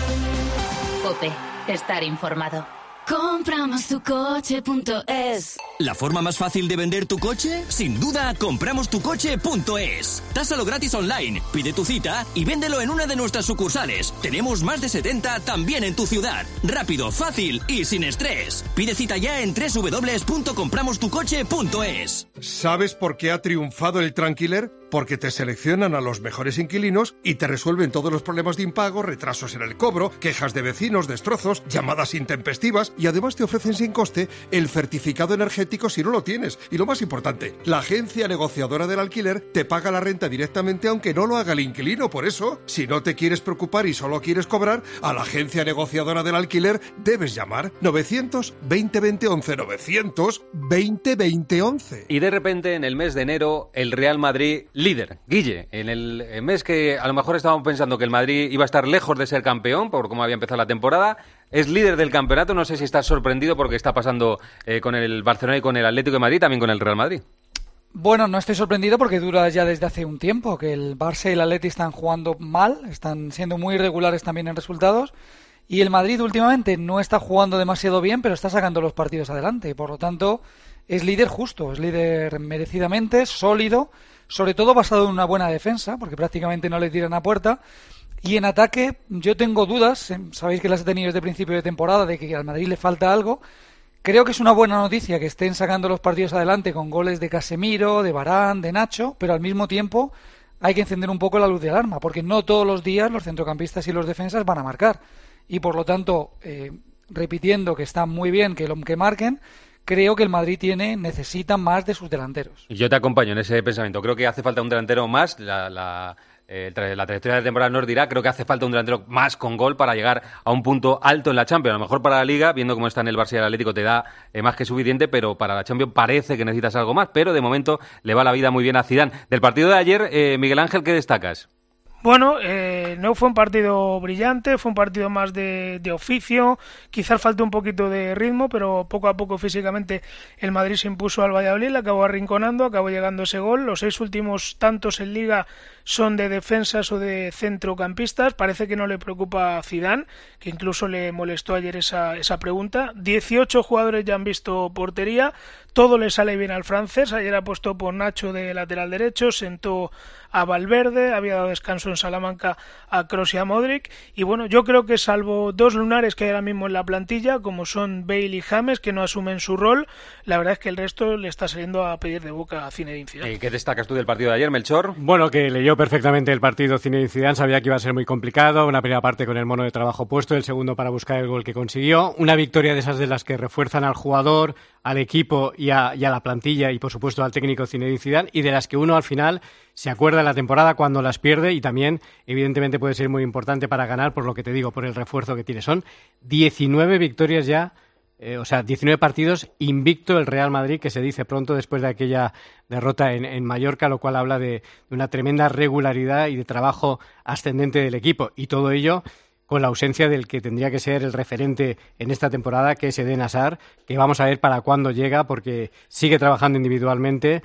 COPE. Estar informado. Compramos tu coche punto es. ¿La forma más fácil de vender tu coche? Sin duda, compramos tu coche punto es. Tásalo gratis online, pide tu cita y véndelo en una de nuestras sucursales. Tenemos más de setenta también en tu ciudad. Rápido, fácil y sin estrés. Pide cita ya en doble u doble u doble u punto compramos tu coche punto es. ¿Sabes por qué ha triunfado el Tranquiler? Porque te seleccionan a los mejores inquilinos y te resuelven todos los problemas de impago, retrasos en el cobro, quejas de vecinos, destrozos, llamadas intempestivas, y además te ofrecen sin coste el certificado energético si no lo tienes. Y lo más importante, la agencia negociadora del alquiler te paga la renta directamente aunque no lo haga el inquilino. Por eso, si no te quieres preocupar y solo quieres cobrar, a la agencia negociadora del alquiler debes llamar novecientos veinte veinte once, novecientos veinte veinte once. Y de repente, en el mes de enero, el Real Madrid líder. Guille, en el mes que a lo mejor estábamos pensando que el Madrid iba a estar lejos de ser campeón, por cómo había empezado la temporada, es líder del campeonato. No sé si estás sorprendido por lo que está pasando eh, con el Barcelona y con el Atlético de Madrid, también con el Real Madrid. Bueno, no estoy sorprendido porque dura ya desde hace un tiempo, que el Barça y el Atleti están jugando mal, están siendo muy irregulares también en resultados, y el Madrid últimamente no está jugando demasiado bien, pero está sacando los partidos adelante, y por lo tanto es líder justo, es líder merecidamente, sólido, sobre todo basado en una buena defensa, porque prácticamente no le tiran a puerta. Y en ataque yo tengo dudas, sabéis que las he tenido desde principio de temporada, de que al Madrid le falta algo. Creo que es una buena noticia que estén sacando los partidos adelante con goles de Casemiro, de Varane, de Nacho, pero al mismo tiempo hay que encender un poco la luz de alarma, porque no todos los días los centrocampistas y los defensas van a marcar. Y por lo tanto, eh, repitiendo que está muy bien que lo que marquen, creo que el Madrid tiene necesita más de sus delanteros. Y yo te acompaño en ese pensamiento. Creo que hace falta un delantero más. La, la, eh, la trayectoria de la temporada nos dirá. Creo que hace falta un delantero más con gol para llegar a un punto alto en la Champions. A lo mejor para la Liga, viendo cómo está en el Barça y el Atlético, te da eh, más que suficiente, pero para la Champions parece que necesitas algo más. Pero de momento le va la vida muy bien a Zidane. Del partido de ayer, eh, Miguel Ángel, ¿qué destacas? Bueno, eh, no fue un partido brillante, fue un partido más de, de oficio, quizás faltó un poquito de ritmo, pero poco a poco físicamente el Madrid se impuso al Valladolid, le acabó arrinconando, acabó llegando ese gol. Los seis últimos tantos en Liga son de defensas o de centrocampistas. Parece que no le preocupa a Zidane, que incluso le molestó ayer esa, esa pregunta. dieciocho jugadores ya han visto portería, todo le sale bien al francés. Ayer apostó por Nacho de lateral derecho, sentó a Valverde, había dado descanso en Salamanca a Kroos y a Modric, y bueno, yo creo que salvo dos lunares que hay ahora mismo en la plantilla, como son Bale y James, que no asumen su rol, la verdad es que el resto le está saliendo a pedir de boca a Zinedine Zidane. Eh, ¿Qué destacas tú del partido de ayer, Melchor? Bueno, que leyó perfectamente el partido Zinedine Zidane, sabía que iba a ser muy complicado, una primera parte con el mono de trabajo puesto, el segundo para buscar el gol que consiguió, una victoria de esas de las que refuerzan al jugador, al equipo y a, y a la plantilla y por supuesto al técnico Zinedine Zidane, y de las que uno al final se acuerda de la temporada cuando las pierde, y también evidentemente puede ser muy importante para ganar, por lo que te digo, por el refuerzo que tiene. Son diecinueve victorias ya, eh, o sea, diecinueve partidos invicto el Real Madrid, que se dice pronto después de aquella derrota en, en Mallorca, lo cual habla de, de una tremenda regularidad y de trabajo ascendente del equipo, y todo ello con la ausencia del que tendría que ser el referente en esta temporada, que es Eden Hazard, que vamos a ver para cuándo llega, porque sigue trabajando individualmente.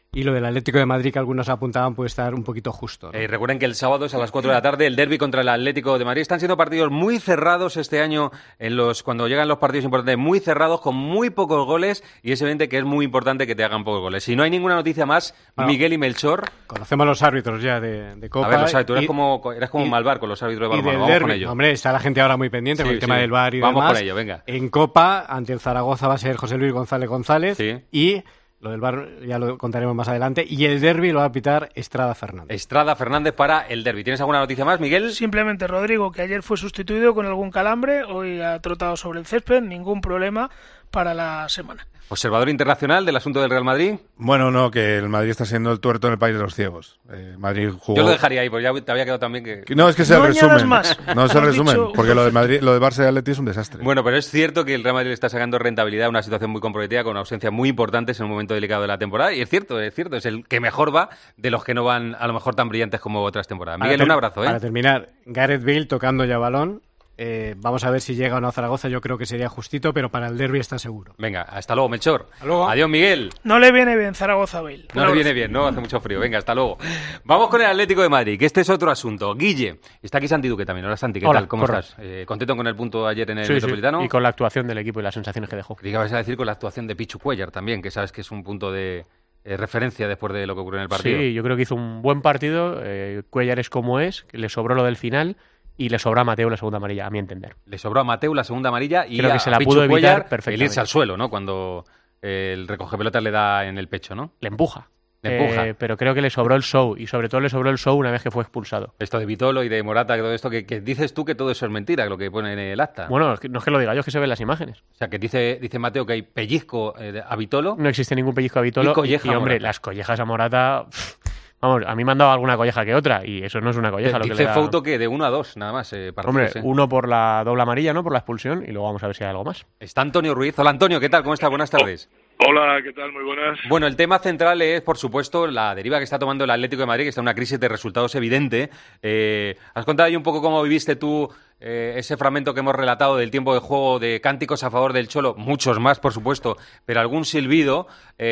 y lo del Atlético de Madrid que algunos apuntaban puede estar un poquito justo, ¿no? Eh, recuerden que el sábado es a las cuatro de la tarde el derbi contra el Atlético de Madrid. Están siendo partidos muy cerrados este año, en los cuando llegan los partidos importantes, muy cerrados, con muy pocos goles, y es evidente que es muy importante que te hagan pocos goles. Si no hay ninguna noticia más, bueno, Miguel y Melchor... Conocemos los árbitros ya de, de Copa. A ver, los árbitros, y, eres como, eres como y, un Malvar con los árbitros de balonmano. Vamos derbi. con ello. Hombre, está la gente ahora muy pendiente sí, con el sí. tema del V A R y Vamos demás. con ello, venga. En Copa, ante el Zaragoza va a ser José Luis González González sí. y... Lo del V A R ya lo contaremos más adelante. Y el derbi lo va a pitar Estrada Fernández. Estrada Fernández para el derbi. ¿Tienes alguna noticia más, Miguel? Simplemente Rodrigo, que ayer fue sustituido con algún calambre, hoy ha trotado sobre el césped, ningún problema para la semana. Observador internacional del asunto del Real Madrid. Bueno, no, que el Madrid está siendo el tuerto en el país de los ciegos. Eh, Madrid jugó... Yo lo dejaría ahí, porque ya te había quedado también que... No, es que es el no resumen. Más. No es el resumen, dicho... porque lo de Madrid, lo de Barça y Atleti es un desastre. Bueno, pero es cierto que el Real Madrid está sacando rentabilidad a una situación muy comprometida, con ausencias muy importantes en un momento delicado de la temporada. Y es cierto, es cierto, es el que mejor va de los que no van a lo mejor tan brillantes como otras temporadas. Miguel, un abrazo, ¿eh? Para terminar, Gareth Bale tocando ya balón. Eh, vamos a ver si llega o no a Zaragoza. Yo creo que sería justito, pero para el derbi está seguro. Venga, hasta luego, Melchor. Hasta luego. Adiós, Miguel. No le viene bien Zaragoza Bale. No le viene bien, ¿no? Hace mucho frío. Venga, hasta luego. Vamos con el Atlético de Madrid, que este es otro asunto. Guille, está aquí Santi Duque también. Hola, Santi, ¿qué Hola, tal? ¿Cómo corre. estás? Eh, ¿Contento con el punto de ayer en el sí, Metropolitano? Sí, y con la actuación del equipo y las sensaciones que dejó. Creí que ibas a decir con la actuación de Pichu Cuellar también, que sabes que es un punto de eh, referencia después de lo que ocurrió en el partido. Sí, yo creo que hizo un buen partido. Eh, Cuellar es como es, que le sobró lo del final. Y le sobró a Mateu la segunda amarilla, a mi entender. Le sobró a Mateu la segunda amarilla y creo a que se la Pichu pudo evitar Cuellar perfectamente. el irse al suelo, ¿no? Cuando eh, el recoge pelotas le da en el pecho, ¿no? Le empuja. Le empuja. Eh, pero creo que le sobró el show, y sobre todo le sobró el show una vez que fue expulsado. Esto de Vitolo y de Morata, que todo esto, que, que dices tú que todo eso es mentira, lo que pone en el acta. Bueno, no es que lo diga yo, es que se ven las imágenes. O sea, que dice, dice Mateo que hay pellizco eh, a Vitolo. No existe ningún pellizco a Vitolo. Y, colleja y, y hombre, Morata. Las collejas a Morata... Pff, vamos, a mí me han dado alguna colleja que otra, y eso no es una colleja. Dice lo que le da... Fouto que de uno a dos, nada más. Eh, partidos, hombre, eh. uno por la doble amarilla, ¿no? Por la expulsión, y luego vamos a ver si hay algo más. Está Antonio Ruiz. Hola, Antonio, ¿qué tal? ¿Cómo estás? Buenas tardes. Hola, ¿qué tal? Muy buenas. Bueno, el tema central es, por supuesto, la deriva que está tomando el Atlético de Madrid, que está en una crisis de resultados evidente. Eh, ¿Has contado ahí un poco cómo viviste tú eh, ese fragmento que hemos relatado del tiempo de juego, de cánticos a favor del Cholo? Muchos más, por supuesto, pero algún silbido.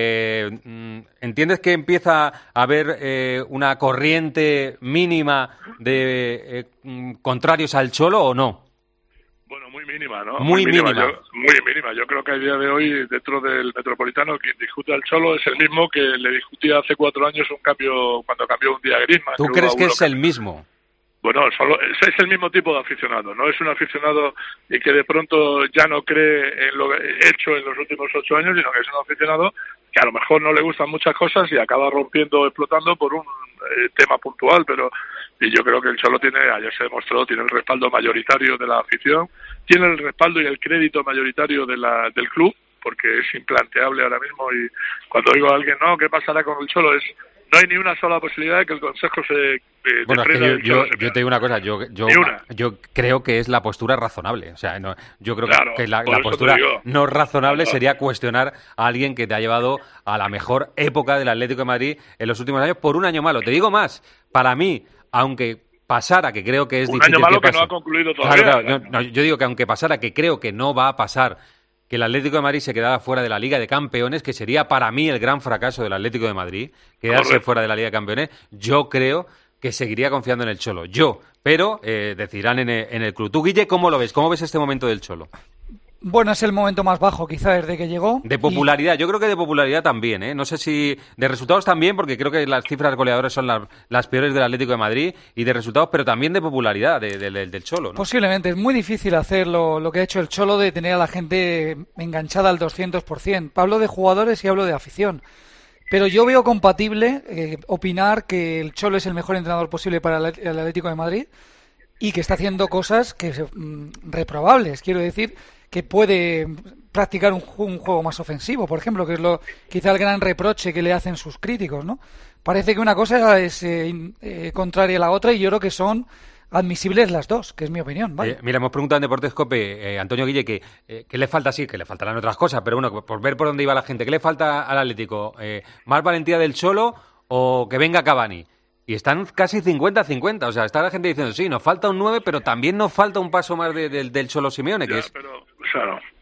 Eh, ¿Entiendes que empieza a haber eh, una corriente mínima de eh, contrarios al Cholo o no? Bueno, muy mínima, ¿no? Muy, muy mínima. mínima. Yo, muy mínima. Yo creo que a día de hoy, dentro del Metropolitano, quien discute al Cholo es el mismo que le discutía hace cuatro años un cambio cuando cambió un día Griezmann. ¿Tú crees que es el mismo? Bueno, solo, es el mismo tipo de aficionado, no es un aficionado y que de pronto ya no cree en lo hecho en los últimos ocho años, sino que es un aficionado que a lo mejor no le gustan muchas cosas y acaba rompiendo, explotando por un eh, tema puntual, pero y yo creo que el Cholo tiene, ayer se demostró, tiene el respaldo mayoritario de la afición, tiene el respaldo y el crédito mayoritario de la, del club, porque es implanteable ahora mismo, y cuando digo a alguien, no, ¿qué pasará con el Cholo? Es no hay ni una sola posibilidad de que el Consejo se... De, bueno, de es que yo, yo, se yo te digo una cosa, yo, yo, yo creo que es la postura razonable. O sea, no, yo creo claro, que la, la postura no razonable claro. sería cuestionar a alguien que te ha llevado a la mejor época del Atlético de Madrid en los últimos años por un año malo. Te digo más, para mí, aunque pasara, que creo que es un difícil año malo que, que no ha concluido todavía. Claro, claro, no, no, yo digo que aunque pasara, que creo que no va a pasar, que el Atlético de Madrid se quedara fuera de la Liga de Campeones, que sería para mí el gran fracaso del Atlético de Madrid, quedarse Correcto. fuera de la Liga de Campeones, yo creo que seguiría confiando en el Cholo. Yo, pero eh, decidirán en el, en el club. Tú, Guille, ¿cómo lo ves? ¿Cómo ves este momento del Cholo? Bueno, es el momento más bajo quizá desde que llegó. De popularidad, y... yo creo que de popularidad también, ¿eh? No sé si de resultados también, porque creo que las cifras goleadoras son las, las peores del Atlético de Madrid, y de resultados, pero también de popularidad de, de, de, del Cholo, ¿no? Posiblemente, es muy difícil hacer lo, lo que ha hecho el Cholo de tener a la gente enganchada al doscientos por ciento. Hablo de jugadores y hablo de afición. Pero yo veo compatible eh, opinar que el Cholo es el mejor entrenador posible para el, el Atlético de Madrid y que está haciendo cosas que mm, reprobables, quiero decir, que puede practicar un, un juego más ofensivo, por ejemplo, que es lo quizá el gran reproche que le hacen sus críticos, ¿no? Parece que una cosa es eh, eh, contraria a la otra y yo creo que son admisibles las dos, que es mi opinión. ¿Vale? Eh, mira, hemos preguntado en Deportes Cope, eh, Antonio Guille, que, eh, que le falta, sí, que le faltarán otras cosas, pero bueno, por ver por dónde iba la gente, ¿qué le falta al Atlético? Eh, ¿Más valentía del Cholo o que venga Cavani? Y están casi cincuenta a cincuenta, o sea, está la gente diciendo, sí, nos falta un nueve, pero también nos falta un paso más de, de, del Cholo Simeone, que ya, es... Pero, claro,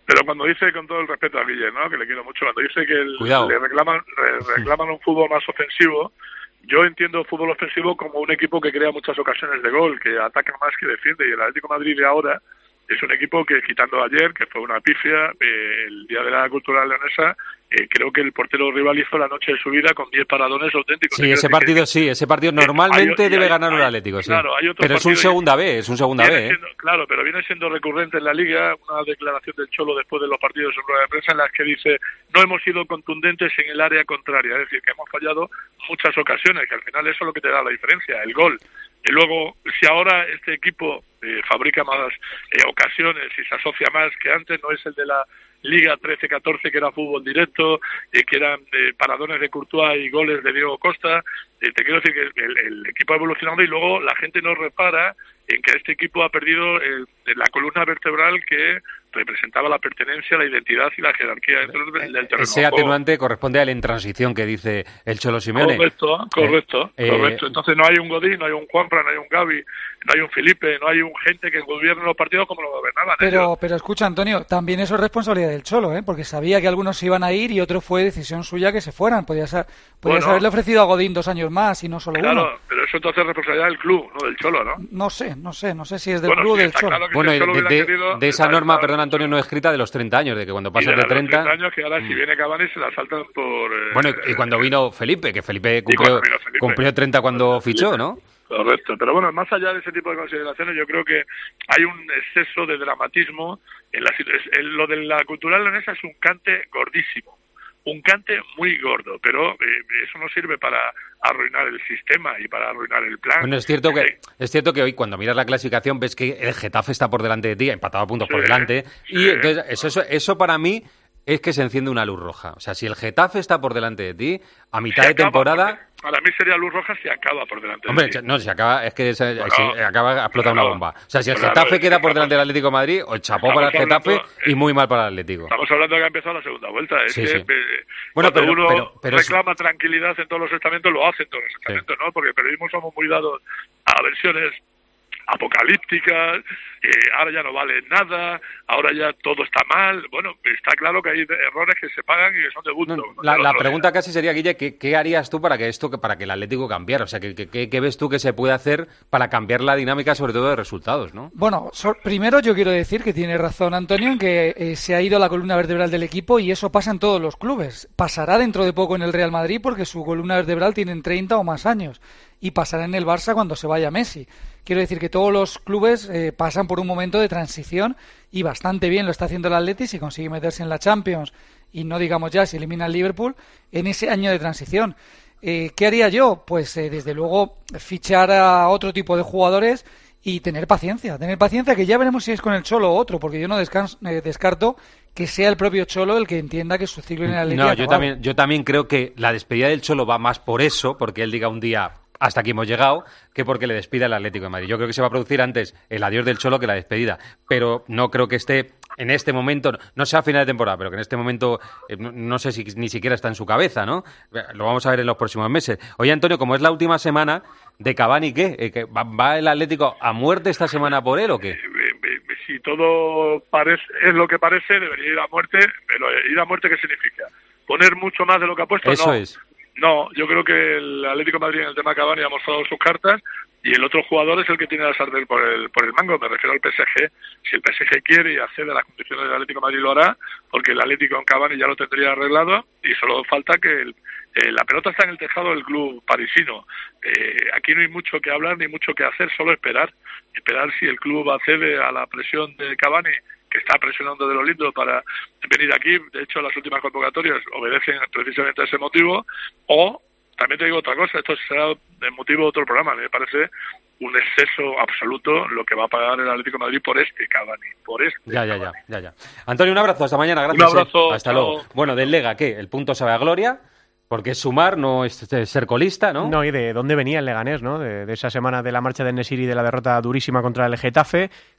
Pero cuando dice, con todo el respeto a Guille, ¿no? Que le quiero mucho, cuando dice que el, Cuidado. le reclaman, le reclaman un fútbol más ofensivo, yo entiendo el fútbol ofensivo como un equipo que crea muchas ocasiones de gol, que ataca más que defiende, y el Atlético de Madrid de ahora es un equipo que, quitando ayer, que fue una pifia, eh, el día de la cultural leonesa, eh, creo que el portero rival hizo la noche de su vida con diez paradones auténticos. Sí, ese partido que, sí, ese partido normalmente hay, debe hay, ganar hay, el Atlético, sí. Claro, hay pero es un segunda B, es un segunda B, siendo, ¿eh? Claro, pero viene siendo recurrente en la Liga una declaración del Cholo después de los partidos en rueda de prensa en las que dice no hemos sido contundentes en el área contraria, es decir, que hemos fallado muchas ocasiones, que al final eso es lo que te da la diferencia, el gol. Y luego, si ahora este equipo eh, fabrica más eh, ocasiones y se asocia más que antes, no es el de la Liga trece catorce, que era fútbol directo, eh, que eran eh, paradones de Courtois y goles de Diego Costa, eh, te quiero decir que el, el equipo ha evolucionado y luego la gente no repara en que este equipo ha perdido eh, la columna vertebral que representaba la pertenencia, la identidad y la jerarquía dentro del terreno. Ese atenuante corresponde al en transición que dice el Cholo Simeone. Correcto, correcto, eh, correcto. Eh, Entonces no hay un Godín, no hay un Juanfran, no hay un Gavi, no hay un Felipe, no hay un gente que gobierne los partidos como lo gobernaban Pero, ellos. pero escucha, Antonio, también eso es responsabilidad del Cholo, ¿eh? Porque sabía que algunos se iban a ir y otro fue decisión suya que se fueran. Podías, podías Bueno, haberle ofrecido a Godín dos años más y no solo claro, uno. Claro, pero eso entonces es responsabilidad del club, no del Cholo, ¿no? No sé, no sé, no sé si es del Bueno, club o sí, del está Cholo. claro que bueno, si el Cholo de, hubiera de, querido, de esa está norma, claro. perdón Antonio, no escrita de los treinta años, de que cuando Y pasas de de los treinta... treinta años que ahora si viene Cavani se la saltan por... eh, Bueno, y cuando vino Felipe, que Felipe cumplió, cuando vino Felipe. cumplió treinta cuando fichó, ¿no? Correcto, pero bueno, más allá de ese tipo de consideraciones, yo creo que hay un exceso de dramatismo en la situación. Lo de la cultural leonesa es un cante gordísimo, un cante muy gordo, pero eh, eso no sirve para arruinar el sistema y para arruinar el plan. Bueno, es cierto que Sí. es cierto que hoy cuando miras la clasificación ves que el Getafe está por delante de ti, empatado a puntos Sí, por delante, y sí. entonces eso, eso, eso para mí es que se enciende una luz roja. O sea, si el Getafe está por delante de ti, a mitad Se de acaba temporada... por- para mí sería luz roja si acaba por delante Hombre, de ti. no, se acaba, es que se, Bueno, si acaba a explotar claro, una bomba. O sea, si el claro, Getafe es queda que por estamos- delante del Atlético de Madrid, o chapó para el estamos Getafe hablando- y muy mal para el Atlético. Estamos hablando que ha empezado la segunda vuelta. Es Sí, que sí. eh, Bueno, cuando pero- uno pero- pero es- reclama tranquilidad en todos los estamentos, lo hace en todos los estamentos, ¿no? Porque el periodismo somos muy dados a versiones apocalípticas, eh, ahora ya no vale nada, ahora ya todo está mal. Bueno, está claro que hay errores que se pagan y que son de bulto. La, la pregunta casi sería, Guille, ¿qué, qué harías tú para que esto, que- para que el Atlético cambiara? O sea, ¿qué, qué, qué ves tú que se puede hacer para cambiar la dinámica, sobre todo de resultados, no? Bueno, so- primero yo quiero decir que tiene razón Antonio en que eh, se ha ido la columna vertebral del equipo y eso pasa en todos los clubes. Pasará dentro de poco en el Real Madrid porque su columna vertebral tiene treinta o más años y pasará en el Barça cuando se vaya Messi. Quiero decir que todos los clubes eh, pasan por un momento de transición y bastante bien lo está haciendo el Atleti si consigue meterse en la Champions y no digamos ya si elimina al Liverpool en ese año de transición. Eh, ¿Qué haría yo? Pues eh, desde luego fichar a otro tipo de jugadores y tener paciencia, tener paciencia que ya veremos si es con el Cholo o otro, porque yo no descans- eh, descarto que sea el propio Cholo el que entienda que su ciclo en el Atleti No, ha yo acabado. también, yo también creo que la despedida del Cholo va más por eso, porque él diga un día hasta aquí hemos llegado, que porque le despida el Atlético de Madrid. Yo creo que se va a producir antes el adiós del Cholo que la despedida, pero no creo que esté en este momento, no sea a final de temporada, pero que en este momento eh, no, no sé si ni siquiera está en su cabeza, ¿no? Lo vamos a ver en los próximos meses. Oye, Antonio, como es la última semana de Cavani, ¿qué? Eh, que ¿Va, va el Atlético a muerte esta semana por él o qué? Si todo parece, es lo que parece, debería ir a muerte, pero ir a muerte, ¿qué significa? ¿Poner mucho más de lo que ha puesto? Eso no. es. No, yo creo que el Atlético de Madrid en el tema Cavani ha mostrado sus cartas y el otro jugador es el que tiene la sartén por el, por el mango, me refiero al P S G. Si el P S G quiere y accede a las condiciones del Atlético de Madrid lo hará, porque el Atlético en Cavani ya lo tendría arreglado y solo falta que el, eh, la pelota está en el tejado del club parisino. Eh, aquí no hay mucho que hablar ni mucho que hacer, solo esperar. Esperar si el club accede a la presión de Cavani, que está presionando de lo lindo para venir aquí. De hecho, las últimas convocatorias obedecen precisamente a ese motivo. O, también te digo otra cosa, esto será el motivo de otro programa. Me parece un exceso absoluto lo que va a pagar el Atlético de Madrid por este Cavani, por este. Ya, ya, ya, ya, ya. Antonio, un abrazo, hasta mañana, gracias. Un abrazo, eh. Hasta chao. luego. Bueno, del Lega, ¿qué? El punto sabe a gloria, porque es sumar, no es ser colista, ¿no? No, y de dónde venía el Leganés, ¿no? De, de esa semana de la marcha de Nesiri y de la derrota durísima contra el Getafe,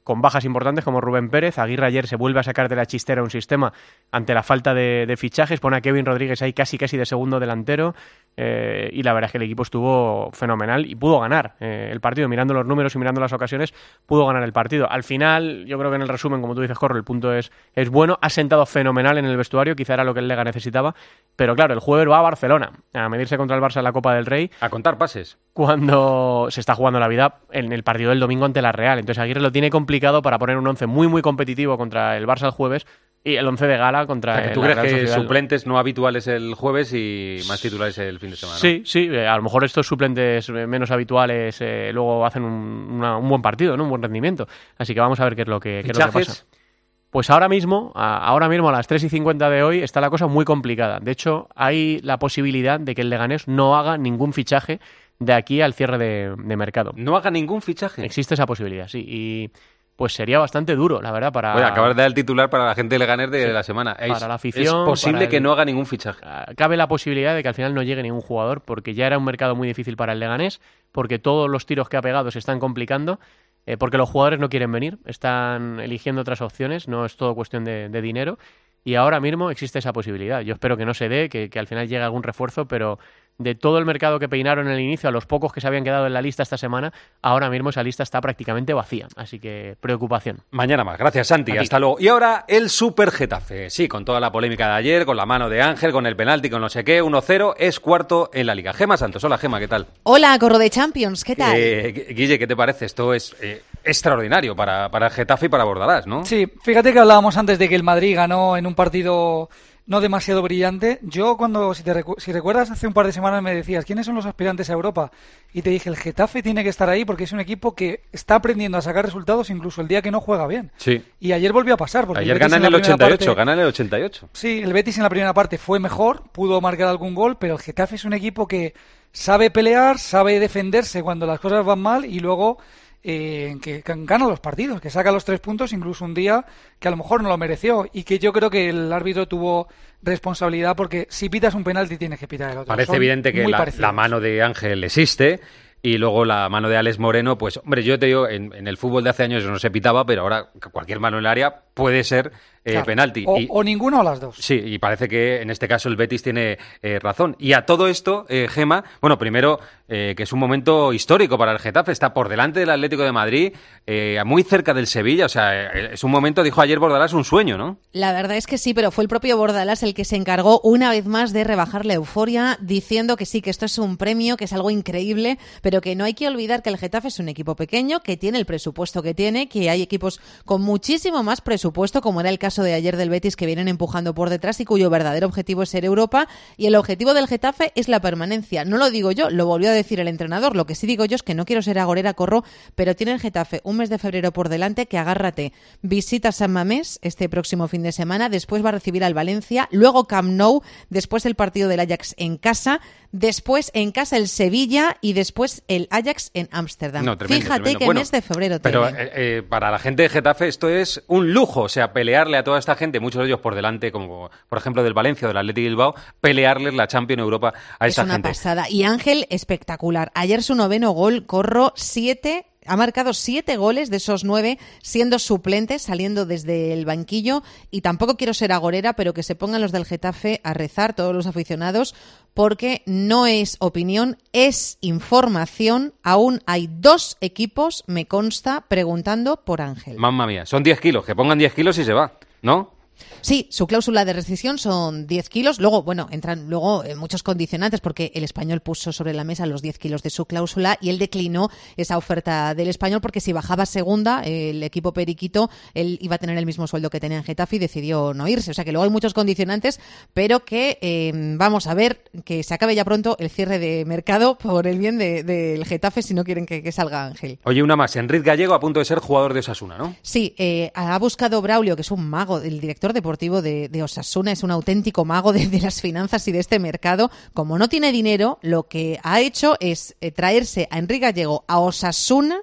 con bajas importantes como Rubén Pérez. Aguirre ayer se vuelve a sacar de la chistera un sistema ante la falta de, de fichajes, pone a Kevin Rodríguez ahí casi casi de segundo delantero, eh, y la verdad es que el equipo estuvo fenomenal y pudo ganar eh, el partido, mirando los números y mirando las ocasiones, pudo ganar el partido. Al final, yo creo que en el resumen, como tú dices, Corro, el punto es, es bueno, ha sentado fenomenal en el vestuario, quizá era lo que el Lega necesitaba, pero claro, el jueves va a Barcelona a medirse contra el Barça en la Copa del Rey. A contar pases. Cuando se está jugando la vida en el partido del domingo ante la Real. Entonces Aguirre lo tiene complicado para poner un once muy muy competitivo contra el Barça el jueves y el once de gala contra o sea, que tú la crees Real que Sociedad. Suplentes no habituales el jueves y más titulares el fin de semana, ¿no? Sí, sí, eh, a lo mejor estos suplentes menos habituales eh, luego hacen un, una, un buen partido, ¿no? Un buen rendimiento. Así que vamos a ver qué es lo que, qué es lo que pasa. Pues ahora mismo, a, ahora mismo a las tres y cincuenta de hoy está la cosa muy complicada. De hecho, hay la posibilidad de que el Leganés no haga ningún fichaje de aquí al cierre de, de mercado. ¿No haga ningún fichaje? Existe esa posibilidad, sí. Y pues sería bastante duro, la verdad, para... Oye, acabas de dar el titular para la gente de Leganés de Sí. la semana. Para es, la afición, es posible para que el- no haga ningún fichaje. Cabe la posibilidad de que al final no llegue ningún jugador, porque ya era un mercado muy difícil para el Leganés, porque todos los tiros que ha pegado se están complicando, eh, porque los jugadores no quieren venir, están eligiendo otras opciones, no es todo cuestión de, de dinero, y ahora mismo existe esa posibilidad. Yo espero que no se dé, que, que al final llegue algún refuerzo, pero de todo el mercado que peinaron en el inicio, a los pocos que se habían quedado en la lista esta semana, ahora mismo esa lista está prácticamente vacía. Así que preocupación. Mañana más. Gracias, Santi. Hasta luego. Y ahora el Super Getafe. Sí, con toda la polémica de ayer, con la mano de Ángel, con el penalti, con no sé qué, uno cero, es cuarto en la Liga. Gema Santos. Hola, Gema, ¿qué tal? Hola, Corro de Champions, ¿qué tal? Eh, Guille, ¿qué te parece? Esto es eh, extraordinario para, para el Getafe y para Bordalás, ¿no? Sí, fíjate que hablábamos antes de que el Madrid ganó en un partido no demasiado brillante. Yo cuando, si, te recu- si recuerdas, hace un par de semanas me decías, ¿quiénes son los aspirantes a Europa? Y te dije, el Getafe tiene que estar ahí porque es un equipo que está aprendiendo a sacar resultados incluso el día que no juega bien. Sí. Y ayer volvió a pasar. Porque Ayer el Betis ganan en el la primera ochenta y ocho, parte- ganan el ochenta y ocho. Sí, el Betis en la primera parte fue mejor, pudo marcar algún gol, pero el Getafe es un equipo que sabe pelear, sabe defenderse cuando las cosas van mal y luego eh, que, que gana los partidos, que saca los tres puntos incluso un día que a lo mejor no lo mereció y que yo creo que el árbitro tuvo responsabilidad porque si pitas un penalti tienes que pitar el otro. Parece Son evidente que muy la, parecidos. la mano de Ángel existe y luego la mano de Alex Moreno, pues hombre, yo te digo, en, en el fútbol de hace años eso no se pitaba, pero ahora cualquier mano en el área puede ser eh, Claro. penalti. O, Y- o ninguno o las dos. Sí, y parece que en este caso el Betis tiene eh, razón. Y a todo esto, eh, Gema, bueno, primero eh, que es un momento histórico para el Getafe, está por delante del Atlético de Madrid, eh, muy cerca del Sevilla, o sea, eh, es un momento, dijo ayer Bordalás, un sueño, ¿no? La verdad es que sí, pero fue el propio Bordalás el que se encargó una vez más de rebajar la euforia, diciendo que sí, que esto es un premio, que es algo increíble, pero que no hay que olvidar que el Getafe es un equipo pequeño, que tiene el presupuesto que tiene, que hay equipos con muchísimo más presupuesto, como era el caso de ayer del Betis, que vienen empujando por detrás y cuyo verdadero objetivo es ser Europa, y el objetivo del Getafe es la permanencia. No lo digo yo, lo volvió a decir el entrenador. Lo que sí digo yo es que no quiero ser agorera, Corro, pero tiene el Getafe un mes de febrero por delante que agárrate. Visita San Mamés este próximo fin de semana, después va a recibir al Valencia, luego Camp Nou, después el partido del Ajax en casa, después en casa el Sevilla y después el Ajax en Ámsterdam. No, tremendo, Fíjate tremendo. qué Bueno, mes de febrero Pero tiene. eh, eh, para la gente de Getafe esto es un lujo, o sea, pelearle a toda esta gente, muchos de ellos por delante, como por ejemplo del Valencia o del Athletic Bilbao, pelearles la Champions Europa a Es esta una gente. pasada. Y Ángel, espectacular. Ayer su noveno gol, Corro, siete... Ha marcado siete goles de esos nueve siendo suplente, saliendo desde el banquillo. Y tampoco quiero ser agorera, pero que se pongan los del Getafe a rezar, todos los aficionados, porque no es opinión, es información. Aún hay dos equipos, me consta, preguntando por Ángel. Mamma mía, son diez kilos, que pongan diez kilos y se va, ¿no? Sí, su cláusula de rescisión son diez kilos. Luego, bueno, entran luego eh, muchos condicionantes porque el Español puso sobre la mesa los diez kilos de su cláusula y él declinó esa oferta del Español porque si bajaba segunda, eh, el equipo periquito, él iba a tener el mismo sueldo que tenía en Getafe y decidió no irse. O sea que luego hay muchos condicionantes, pero que eh, vamos a ver que se acabe ya pronto el cierre de mercado por el bien del de, de Getafe si no quieren que, que salga Ángel. Oye, una más, Enrique Gallego a punto de ser jugador de Osasuna, ¿no? Sí, eh, ha buscado Braulio, que es un mago, el director deportivo de, de Osasuna, es un auténtico mago de, de las finanzas y de este mercado. Como no tiene dinero, lo que ha hecho es eh, traerse a Enrique Gallego a Osasuna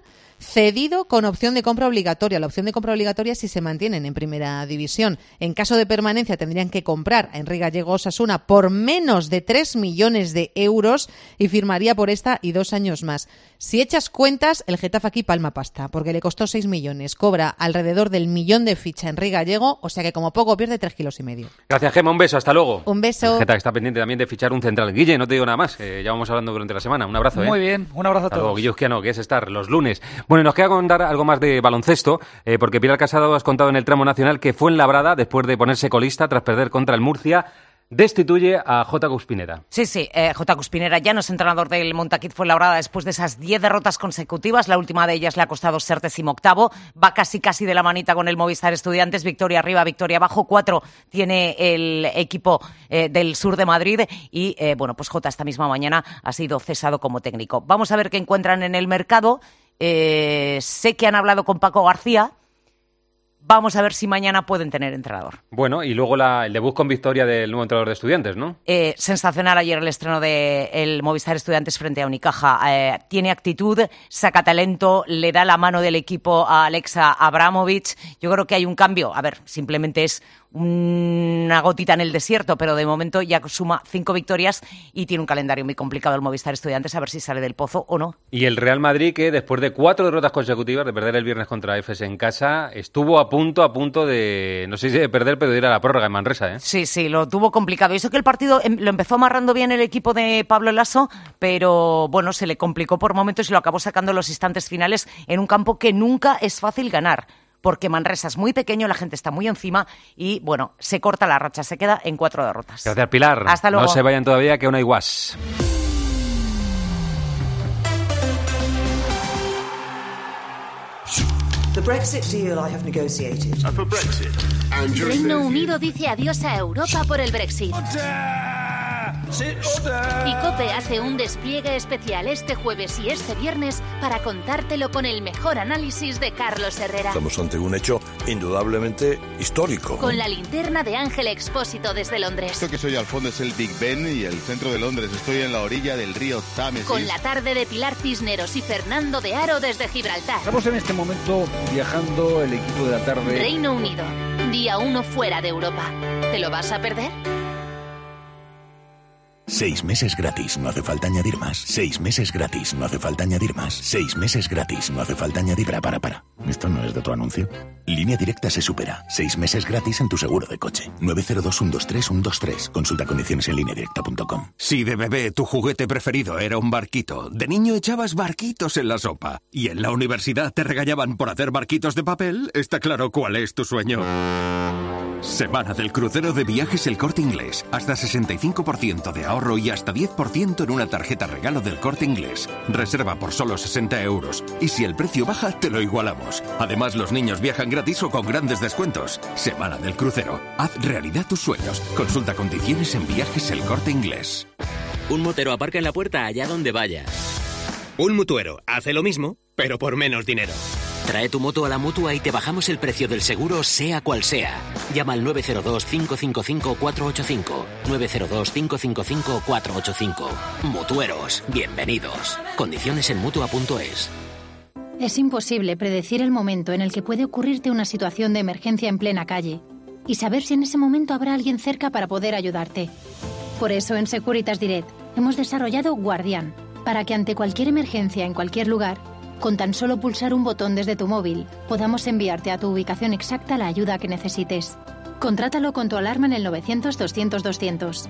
cedido con opción de compra obligatoria. La opción de compra obligatoria si se mantienen en primera división. En caso de permanencia tendrían que comprar a Enric Gallego Osasuna por menos de tres millones de euros y firmaría por esta y dos años más. Si echas cuentas, el Getafe aquí palma pasta, porque le costó seis millones. Cobra alrededor del millón de ficha Enric Gallego, o sea que como poco pierde tres kilos y medio. Gracias, Gemma. Un beso. Hasta luego. Un beso. El Getafe está pendiente también de fichar un central. Guille, no te digo nada más. Eh, ya vamos hablando durante la semana. Un abrazo. Muy ¿eh? bien. Un abrazo a Hasta todos. luego, Guille Uzquiano, que es estar los lunes. Bueno, y nos queda contar algo más de baloncesto, eh, porque Pilar Casado has contado en el tramo nacional que Fuenlabrada, después de ponerse colista tras perder contra el Murcia, destituye a J. Cuspinera. Sí, sí, eh, J. Cuspinera ya no es entrenador del Montaquit Fuenlabrada después de esas diez derrotas consecutivas. La última de ellas le ha costado ser decimoctavo. Va casi casi de la manita con el Movistar Estudiantes. Victoria arriba, victoria abajo. Cuatro tiene el equipo eh, del sur de Madrid. Y, eh, bueno, pues J esta misma mañana ha sido cesado como técnico. Vamos a ver qué encuentran en el mercado. Eh, sé que han hablado con Paco García. Vamos a ver si mañana pueden tener entrenador. Bueno, y luego la, el debut con victoria del nuevo entrenador de Estudiantes, ¿no? Eh, sensacional ayer el estreno de el Movistar Estudiantes frente a Unicaja. Eh, tiene actitud, saca talento, le da la mano del equipo a Alexa Abramovich. Yo creo que hay un cambio. A ver, simplemente es una gotita en el desierto, pero de momento ya suma cinco victorias y tiene un calendario muy complicado el Movistar Estudiantes, a ver si sale del pozo o no. Y el Real Madrid, que después de cuatro derrotas consecutivas, de perder el viernes contra Efes en casa, estuvo a punto, a punto de, no sé si de perder, pero de ir a la prórroga en Manresa, ¿eh? Sí, sí, lo tuvo complicado. Y eso que el partido lo empezó amarrando bien el equipo de Pablo Lasso, pero bueno, se le complicó por momentos y lo acabó sacando en los instantes finales en un campo que nunca es fácil ganar, porque Manresa es muy pequeño, la gente está muy encima y, bueno, se corta la racha, se queda en cuatro derrotas. Gracias, Pilar. Hasta luego. No se vayan todavía, que aún hay guas. The Brexit deal I have negotiated. For Brexit. Reino Unido dice adiós a Europa por el Brexit. Y COPE hace un despliegue especial este jueves y este viernes para contártelo con el mejor análisis de Carlos Herrera. Estamos ante un hecho indudablemente histórico. Con la linterna de Ángel Expósito desde Londres. Esto que soy al fondo es el Big Ben y el centro de Londres. Estoy en la orilla del río Támesis. Con la tarde de Pilar Cisneros y Fernando de Aro desde Gibraltar. Estamos en este momento viajando el equipo de la tarde. Reino Unido, día uno fuera de Europa. ¿Te lo vas a perder? Seis meses gratis, no hace falta añadir más. Seis meses gratis, no hace falta añadir más. Seis meses gratis, no hace falta añadir... Para, para, para. ¿Esto no es de tu anuncio? Línea Directa se supera. Seis meses gratis en tu seguro de coche. nueve cero dos, uno dos tres, uno dos tres. Consulta condiciones en línea directa punto com. Si de bebé tu juguete preferido era un barquito, de niño echabas barquitos en la sopa y en la universidad te regañaban por hacer barquitos de papel, está claro cuál es tu sueño. Semana del crucero de Viajes El Corte Inglés. Hasta sesenta y cinco por ciento de ahorro y hasta diez por ciento en una tarjeta regalo del Corte Inglés. Reserva por solo sesenta euros. Y si el precio baja, te lo igualamos. Además, los niños viajan gratis o con grandes descuentos. Semana del crucero. Haz realidad tus sueños. Consulta condiciones en Viajes El Corte Inglés. Un motero aparca en la puerta allá donde vaya. Un mutuero hace lo mismo, pero por menos dinero. Trae tu moto a la Mutua y te bajamos el precio del seguro, sea cual sea. Llama al nueve cero dos, cinco cinco cinco, cuatro ocho cinco. nueve cero dos, cinco cinco cinco, cuatro ocho cinco. Mutueros, bienvenidos. Condiciones en Mutua punto es. Es imposible predecir el momento en el que puede ocurrirte una situación de emergencia en plena calle y saber si en ese momento habrá alguien cerca para poder ayudarte. Por eso en Securitas Direct hemos desarrollado Guardián, para que ante cualquier emergencia en cualquier lugar, con tan solo pulsar un botón desde tu móvil, podamos enviarte a tu ubicación exacta la ayuda que necesites. Contrátalo con tu alarma en el novecientos, doscientos, doscientos.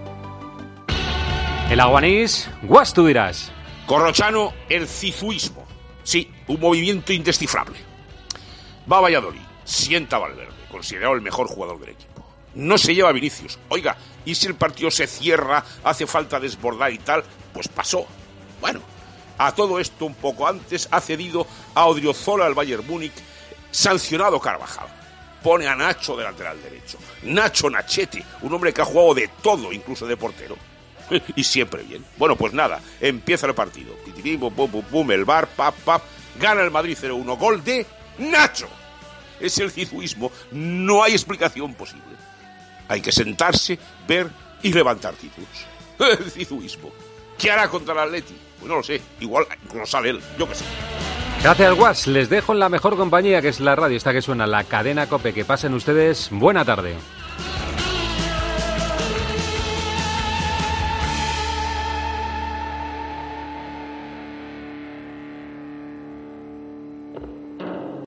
El Aguanís, guas tú dirás. Corrochano, el cizuismo. Sí, un movimiento indescifrable. Va a Valladolid, sienta a Valverde, considerado el mejor jugador del equipo. No se lleva a Vinicius. Oiga, y si el partido se cierra, hace falta desbordar y tal, pues pasó. Bueno, a todo esto, un poco antes, ha cedido a Odriozola al Bayern Múnich, sancionado Carvajal. Pone a Nacho de lateral derecho. Nacho Nachetti, un hombre que ha jugado de todo, incluso de portero. Y siempre bien. Bueno, pues nada, empieza el partido. Pum, pum, pum, el bar, pap, pap. Gana el Madrid cero uno. Gol de Nacho. Es el cizuismo. No hay explicación posible. Hay que sentarse, ver y levantar títulos. El cizuismo. ¿Qué hará contra el Atleti? Pues no lo sé, igual no sale él, yo qué sé. Gracias, Guas. Les dejo en la mejor compañía, que es la radio, esta que suena, la cadena COPE. Que pasen ustedes buena tarde.